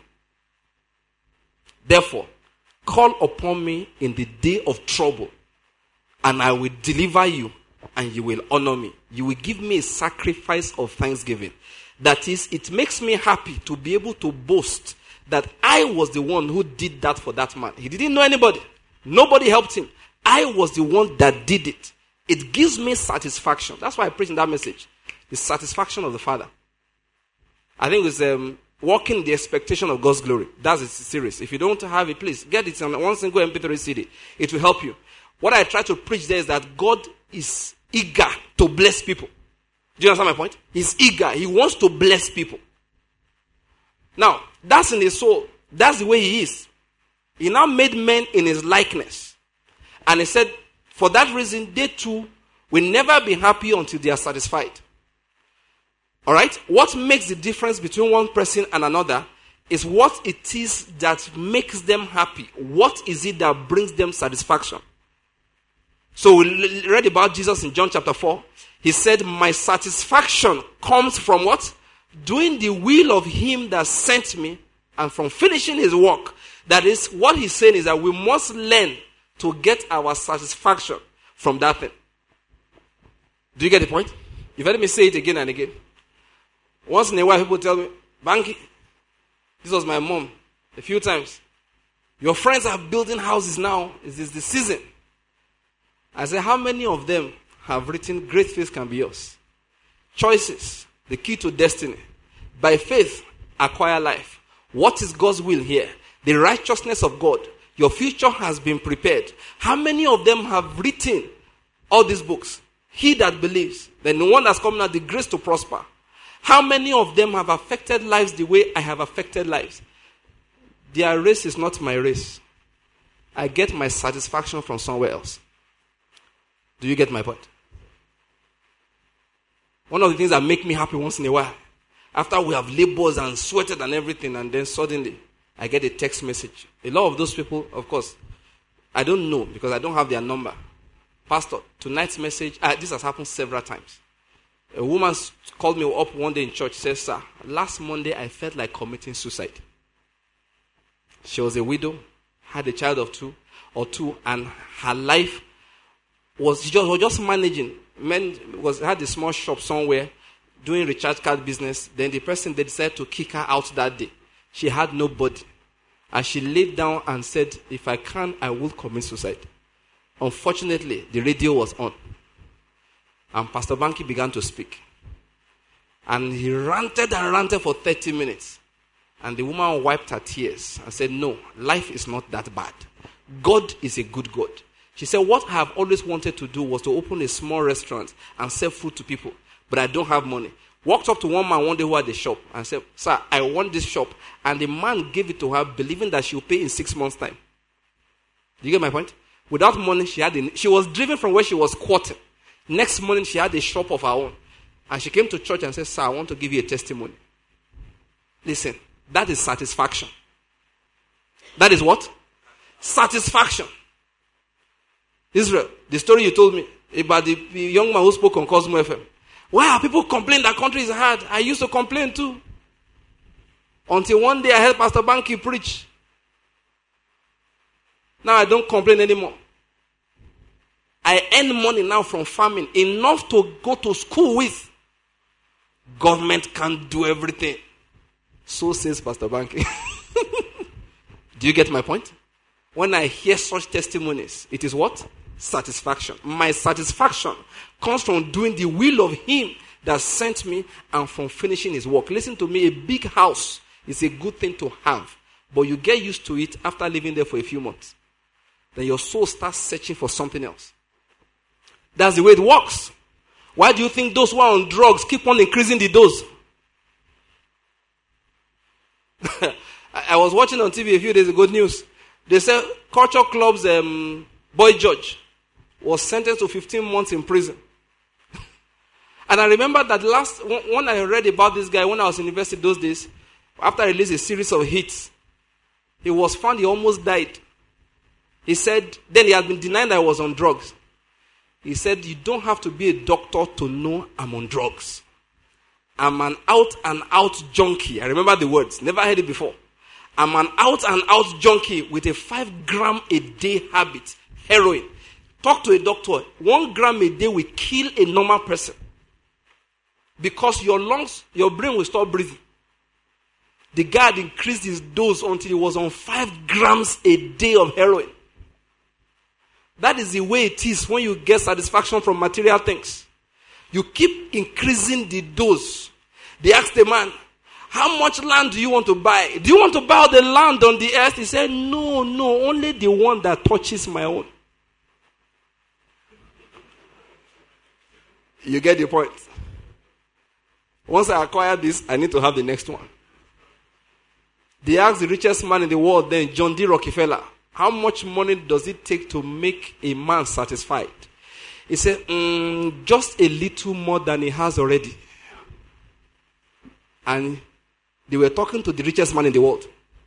Therefore, call upon me in the day of trouble, and I will deliver you, and you will honor me. You will give me a sacrifice of thanksgiving. That is, it makes me happy to be able to boast that I was the one who did that for that man. He didn't know anybody. Nobody helped him. I was the one that did it. It gives me satisfaction. That's why I preach in that message. The satisfaction of the Father. I think it's um, walking in the expectation of God's glory. That's the series. If you don't have it, please get it on one single M P three C D. It will help you. What I try to preach there is that God is eager to bless people. Do you understand my point? He's eager. He wants to bless people. Now, that's in his soul. That's the way he is. He now made men in his likeness. And he said, for that reason, they too will never be happy until they are satisfied. Alright? What makes the difference between one person and another is what it is that makes them happy. What is it that brings them satisfaction? So we read about Jesus in John chapter four. He said, my satisfaction comes from what? Doing the will of him that sent me and from finishing his work. That is, what he's saying is that we must learn to get our satisfaction from that thing. Do you get the point? You've heard me say it again and again. Once in a while, people tell me, Banky, this was my mom, a few times. Your friends are building houses now. Is this the season? I say, how many of them have written, great faith can be yours? Choices, the key to destiny. By faith, acquire life. What is God's will here? The righteousness of God. Your future has been prepared. How many of them have written all these books? He that believes, then the one that's coming out, the grace to prosper. How many of them have affected lives the way I have affected lives? Their race is not my race. I get my satisfaction from somewhere else. Do you get my point? One of the things that make me happy once in a while, after we have labored and sweated and everything, and then suddenly I get a text message. A lot of those people, of course, I don't know because I don't have their number. Pastor, tonight's message, uh, this has happened several times. A woman called me up one day in church, says, sir, last Monday I felt like committing suicide. She was a widow, had a child of two or two, and her life was just, was just managing. Men was had a small shop somewhere, doing recharge card business. Then the person, they decided to kick her out that day. She had nobody. And she laid down and said, if I can, I will commit suicide. Unfortunately, the radio was on. And Pastor Banky began to speak. And he ranted and ranted for thirty minutes. And the woman wiped her tears and said, no, life is not that bad. God is a good God. She said, what I have always wanted to do was to open a small restaurant and sell food to people. But I don't have money. Walked up to one man one day who had a shop and said, sir, I want this shop. And the man gave it to her, believing that she will pay in six months' time. Do you get my point? Without money, she had a, she was driven from where she was quartered. Next morning, she had a shop of her own. And she came to church and said, sir, I want to give you a testimony. Listen, that is satisfaction. That is what? Satisfaction. Israel, the story you told me, About the, the young man who spoke on Cosmo F M. Wow, people complain that country is hard. I used to complain too. Until one day I heard Pastor Banky preach. Now I don't complain anymore. I earn money now from farming, enough to go to school with. Government can't do everything. So says Pastor Banky. Do you get my point? When I hear such testimonies, it is what? Satisfaction. My satisfaction comes from doing the will of Him that sent me and from finishing His work. Listen to me, a big house is a good thing to have, but you get used to it after living there for a few months. Then your soul starts searching for something else. That's the way it works. Why do you think those who are on drugs keep on increasing the dose? I was watching on T V a few days ago, news. They said Culture Club's um, boy George was sentenced to fifteen months in prison. And I remember that last, when I read about this guy, when I was in university those days, after I released a series of hits, he was found, he almost died. He said, then he had been denied that I was on drugs. He said, you don't have to be a doctor to know I'm on drugs. I'm an out and out junkie. I remember the words. Never heard it before. I'm an out and out junkie with a five gram a day habit. Heroin. Talk to a doctor. One gram a day will kill a normal person. Because your lungs, your brain will stop breathing. The guy had increased his dose until he was on five grams a day of heroin. That is the way it is when you get satisfaction from material things. You keep increasing the dose. They asked the man, how much land do you want to buy? Do you want to buy all the land on the earth? He said, no, no, only the one that touches my own. You get the point. Once I acquire this, I need to have the next one. They asked the richest man in the world then, John D. Rockefeller, how much money does it take to make a man satisfied? He said, mm, just a little more than he has already. And they were talking to the richest man in the world.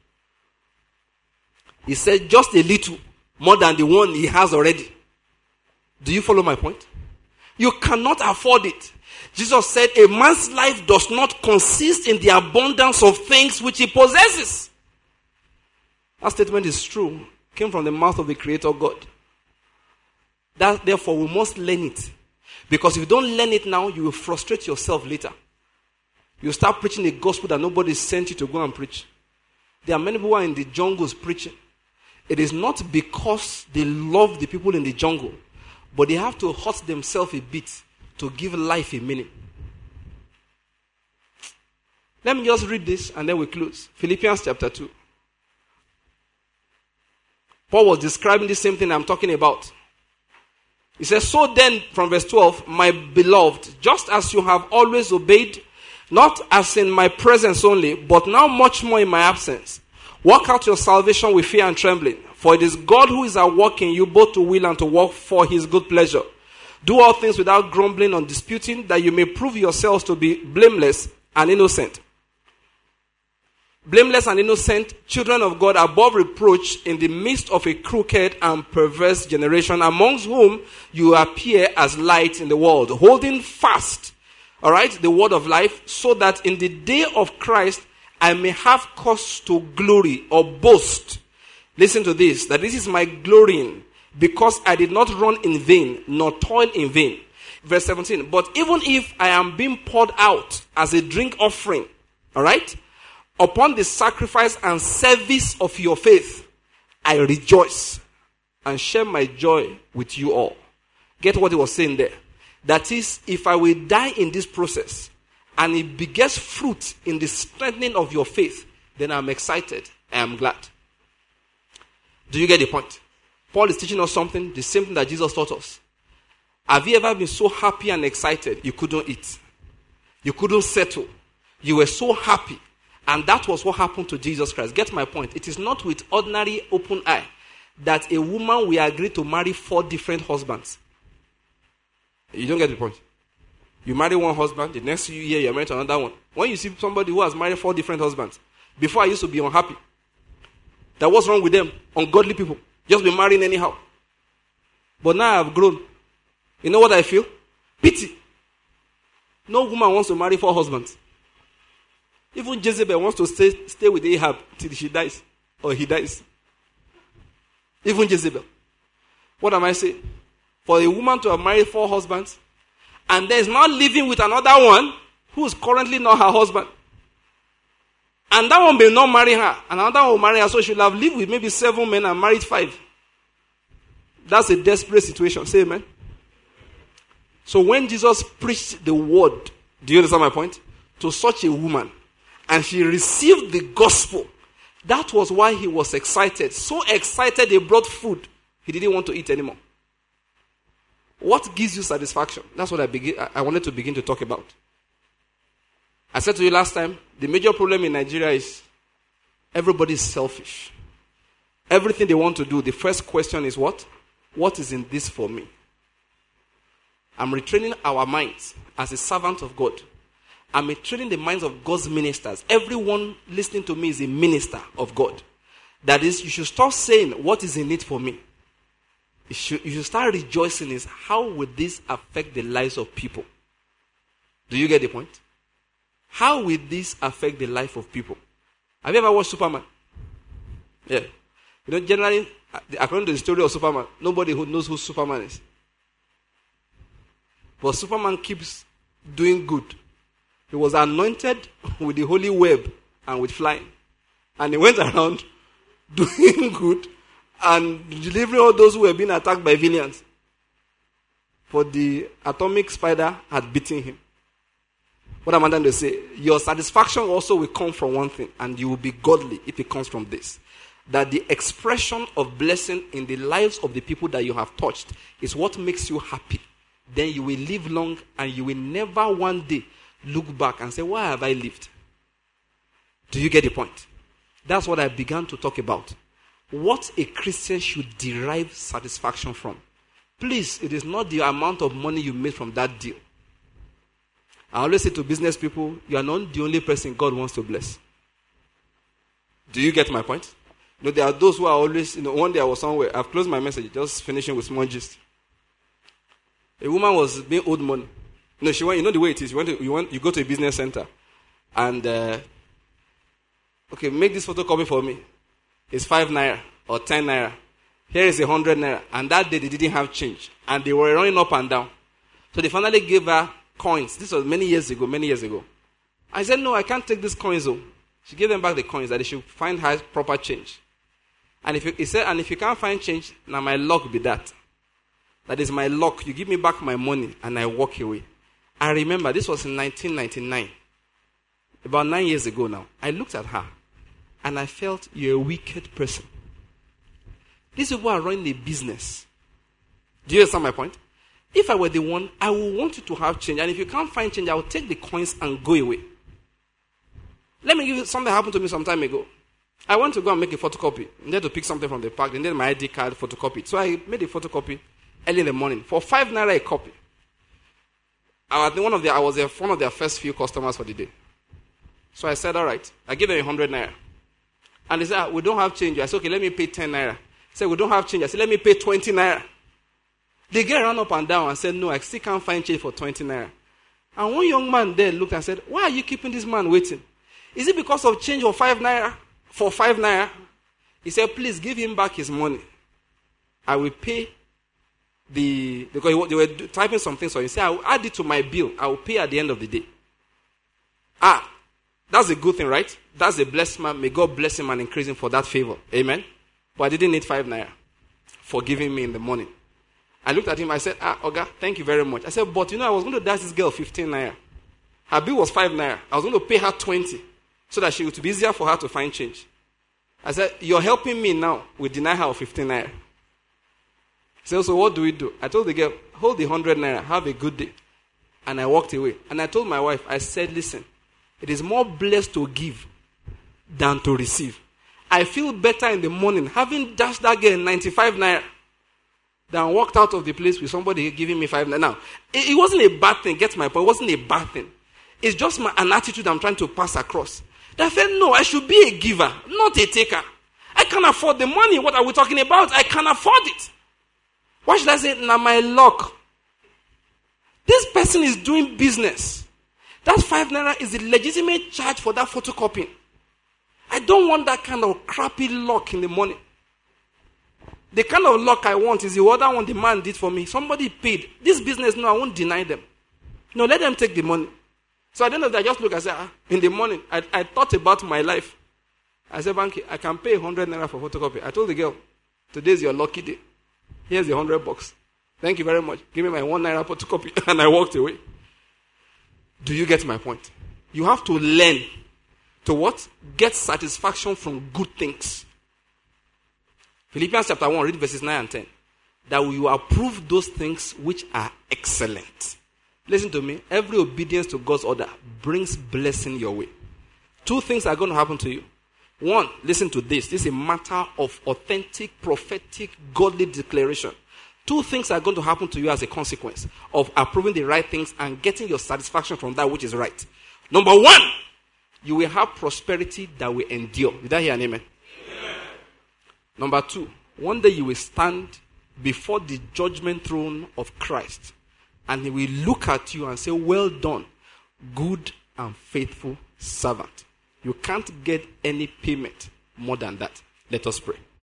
He said, just a little more than the one he has already. Do you follow my point? You cannot afford it. Jesus said, a man's life does not consist in the abundance of things which he possesses. That statement is true. It came from the mouth of the Creator God. That, therefore, we must learn it. Because if you don't learn it now, you will frustrate yourself later. You start preaching a gospel that nobody sent you to go and preach. There are many people who are in the jungles preaching. It is not because they love the people in the jungle, but they have to hurt themselves a bit to give life a meaning. Let me just read this and then we close. Philippians chapter two. Paul was describing the same thing I'm talking about. He says, so then, from verse twelve, my beloved, just as you have always obeyed, not as in my presence only, but now much more in my absence, work out your salvation with fear and trembling. For it is God who is at work in you, both to will and to work for his good pleasure. Do all things without grumbling or disputing, that you may prove yourselves to be blameless and innocent. Blameless and innocent, children of God, above reproach, in the midst of a crooked and perverse generation, amongst whom you appear as light in the world, holding fast, all right, the word of life, so that in the day of Christ I may have cause to glory or boast. Listen to this, that this is my glorying, because I did not run in vain, nor toil in vain. Verse seventeen, but even if I am being poured out as a drink offering, all right, upon the sacrifice and service of your faith, I rejoice and share my joy with you all. Get what he was saying there. That is, if I will die in this process and it begets fruit in the strengthening of your faith, then I'm excited. I am glad. Do you get the point? Paul is teaching us something, the same thing that Jesus taught us. Have you ever been so happy and excited you couldn't eat? You couldn't settle. You were so happy. And that was what happened to Jesus Christ. Get my point. It is not with ordinary open eye that a woman will agree to marry four different husbands. You don't get the point. You marry one husband, the next year you're married to another one. When you see somebody who has married four different husbands, before I used to be unhappy. That what's wrong with them? Ungodly people. Just be marrying anyhow. But now I've grown You know what I feel? Pity. No woman wants to marry four husbands. Even Jezebel wants to stay, stay with Ahab till she dies or he dies. Even Jezebel. What am I saying? For a woman to have married four husbands and there is now living with another one who is currently not her husband. And that one may not marry her. And another one will marry her. So she will have lived with maybe seven men and married five. That's a desperate situation. Say amen. So when Jesus preached the word, do you understand my point? To such a woman, and she received the gospel, that was why he was excited. So excited he brought food. He didn't want to eat anymore. What gives you satisfaction? That's what I begin. I wanted to begin to talk about. I said to you last time, the major problem in Nigeria is everybody is selfish. Everything they want to do, the first question is what? What is in this for me? I'm retraining our minds as a servant of God. I'm retraining the minds of God's ministers. Everyone listening to me is a minister of God. That is, you should stop saying, what is in it for me? You should, you should start rejoicing is, how will this affect the lives of people? Do you get the point? How will this affect the life of people? Have you ever watched Superman? Yeah. You know, generally, according to the story of Superman, nobody who knows who Superman is. But Superman keeps doing good. He was anointed with the holy web and with flying. And he went around doing good and delivering all those who were being attacked by villains. For the atomic spider had beaten him. What am I trying to say? Your satisfaction also will come from one thing, and you will be godly if it comes from this. That the expression of blessing in the lives of the people that you have touched is what makes you happy. Then you will live long and you will never one day look back and say, why have I lived? Do you get the point? That's what I began to talk about. What a Christian should derive satisfaction from. Please, it is not the amount of money you made from that deal. I always say to business people, you are not the only person God wants to bless. Do you get my point? You know, there are those who are always, you know, one day I was somewhere, I've closed my message, just finishing with small gist. A woman was being owed money. No, she went, you know the way it is, you, went to, you, went, you go to a business center and, uh, okay, make this photocopy for me. It's five naira or ten naira. Here is a hundred naira. And that day they didn't have change. And they were running up and down. So they finally gave her coins. This was many years ago, many years ago. I said, no, I can't take these coins though. She gave them back the coins that they should find her proper change. And if you, he said, and if you can't find change, now my luck be that. That is my luck. You give me back my money and I walk away. I remember this was in nineteen ninety-nine. About nine years ago now. I looked at her and I felt, you're a wicked person. These people are running a business. Do you understand my point? If I were the one, I would want you to have change. And if you can't find change, I will take the coins and go away. Let me give you something that happened to me some time ago. I went to go and make a photocopy. I needed to pick something from the park. They needed my I D card, photocopy. So I made a photocopy early in the morning for five naira a copy. I was one of their, I was one of their first few customers for the day. So I said, all right. I gave them a hundred naira. And they said, ah, we don't have change. I said, okay, let me pay ten naira. I said, we don't have change. I said, let me pay twenty naira. They get ran up and down and said, no, I still can't find change for twenty naira. And one young man there looked and said, why are you keeping this man waiting? Is it because of change for five naira? For five naira? He said, please give him back his money. I will pay the, because they were typing some things for him. He said, I will add it to my bill. I will pay at the end of the day. Ah, that's a good thing, right? That's a blessed man. May God bless him and increase him for that favor. Amen. But I didn't need five naira for giving me in the morning. I looked at him. I said, ah, Oga, thank you very much. I said, but you know, I was going to dash this girl fifteen naira. Her bill was five naira. I was going to pay her twenty so that she would be easier for her to find change. I said, you're helping me now. We deny her of fifteen naira. He said, so what do we do? I told the girl, hold the hundred naira. Have a good day. And I walked away. And I told my wife, I said, listen, it is more blessed to give than to receive. I feel better in the morning having dashed that girl ninety-five naira than walked out of the place with somebody giving me five naira. Now, it, it wasn't a bad thing. Get my point? It wasn't a bad thing. It's just my, an attitude I'm trying to pass across. That I felt, no, I should be a giver, not a taker. I can afford the money. What are we talking about? I can afford it. Why should I say, now my luck? This person is doing business. That five naira is the legitimate charge for that photocopying. I don't want that kind of crappy luck in the morning. The kind of luck I want is the other one the man did for me. Somebody paid. This business, no, I won't deny them. No, let them take the money. So at the end of the day, I just look and say, ah, in the morning, I, I thought about my life. I said, Banky, I can pay one hundred naira for photocopy. I told the girl, today's your lucky day. Here's the one hundred bucks. Thank you very much. Give me my one naira photocopy. And I walked away. Do you get my point? You have to learn to what? Get satisfaction from good things. Philippians chapter one, read verses nine and ten. That you approve those things which are excellent. Listen to me. Every obedience to God's order brings blessing your way. Two things are going to happen to you. One, listen to this. This is a matter of authentic, prophetic, godly declaration. Two things are going to happen to you as a consequence of approving the right things and getting your satisfaction from that which is right. Number one, you will have prosperity that will endure. Did I hear an amen? Amen. Number two, one day you will stand before the judgment throne of Christ and he will look at you and say, well done, good and faithful servant. You can't get any payment more than that. Let us pray.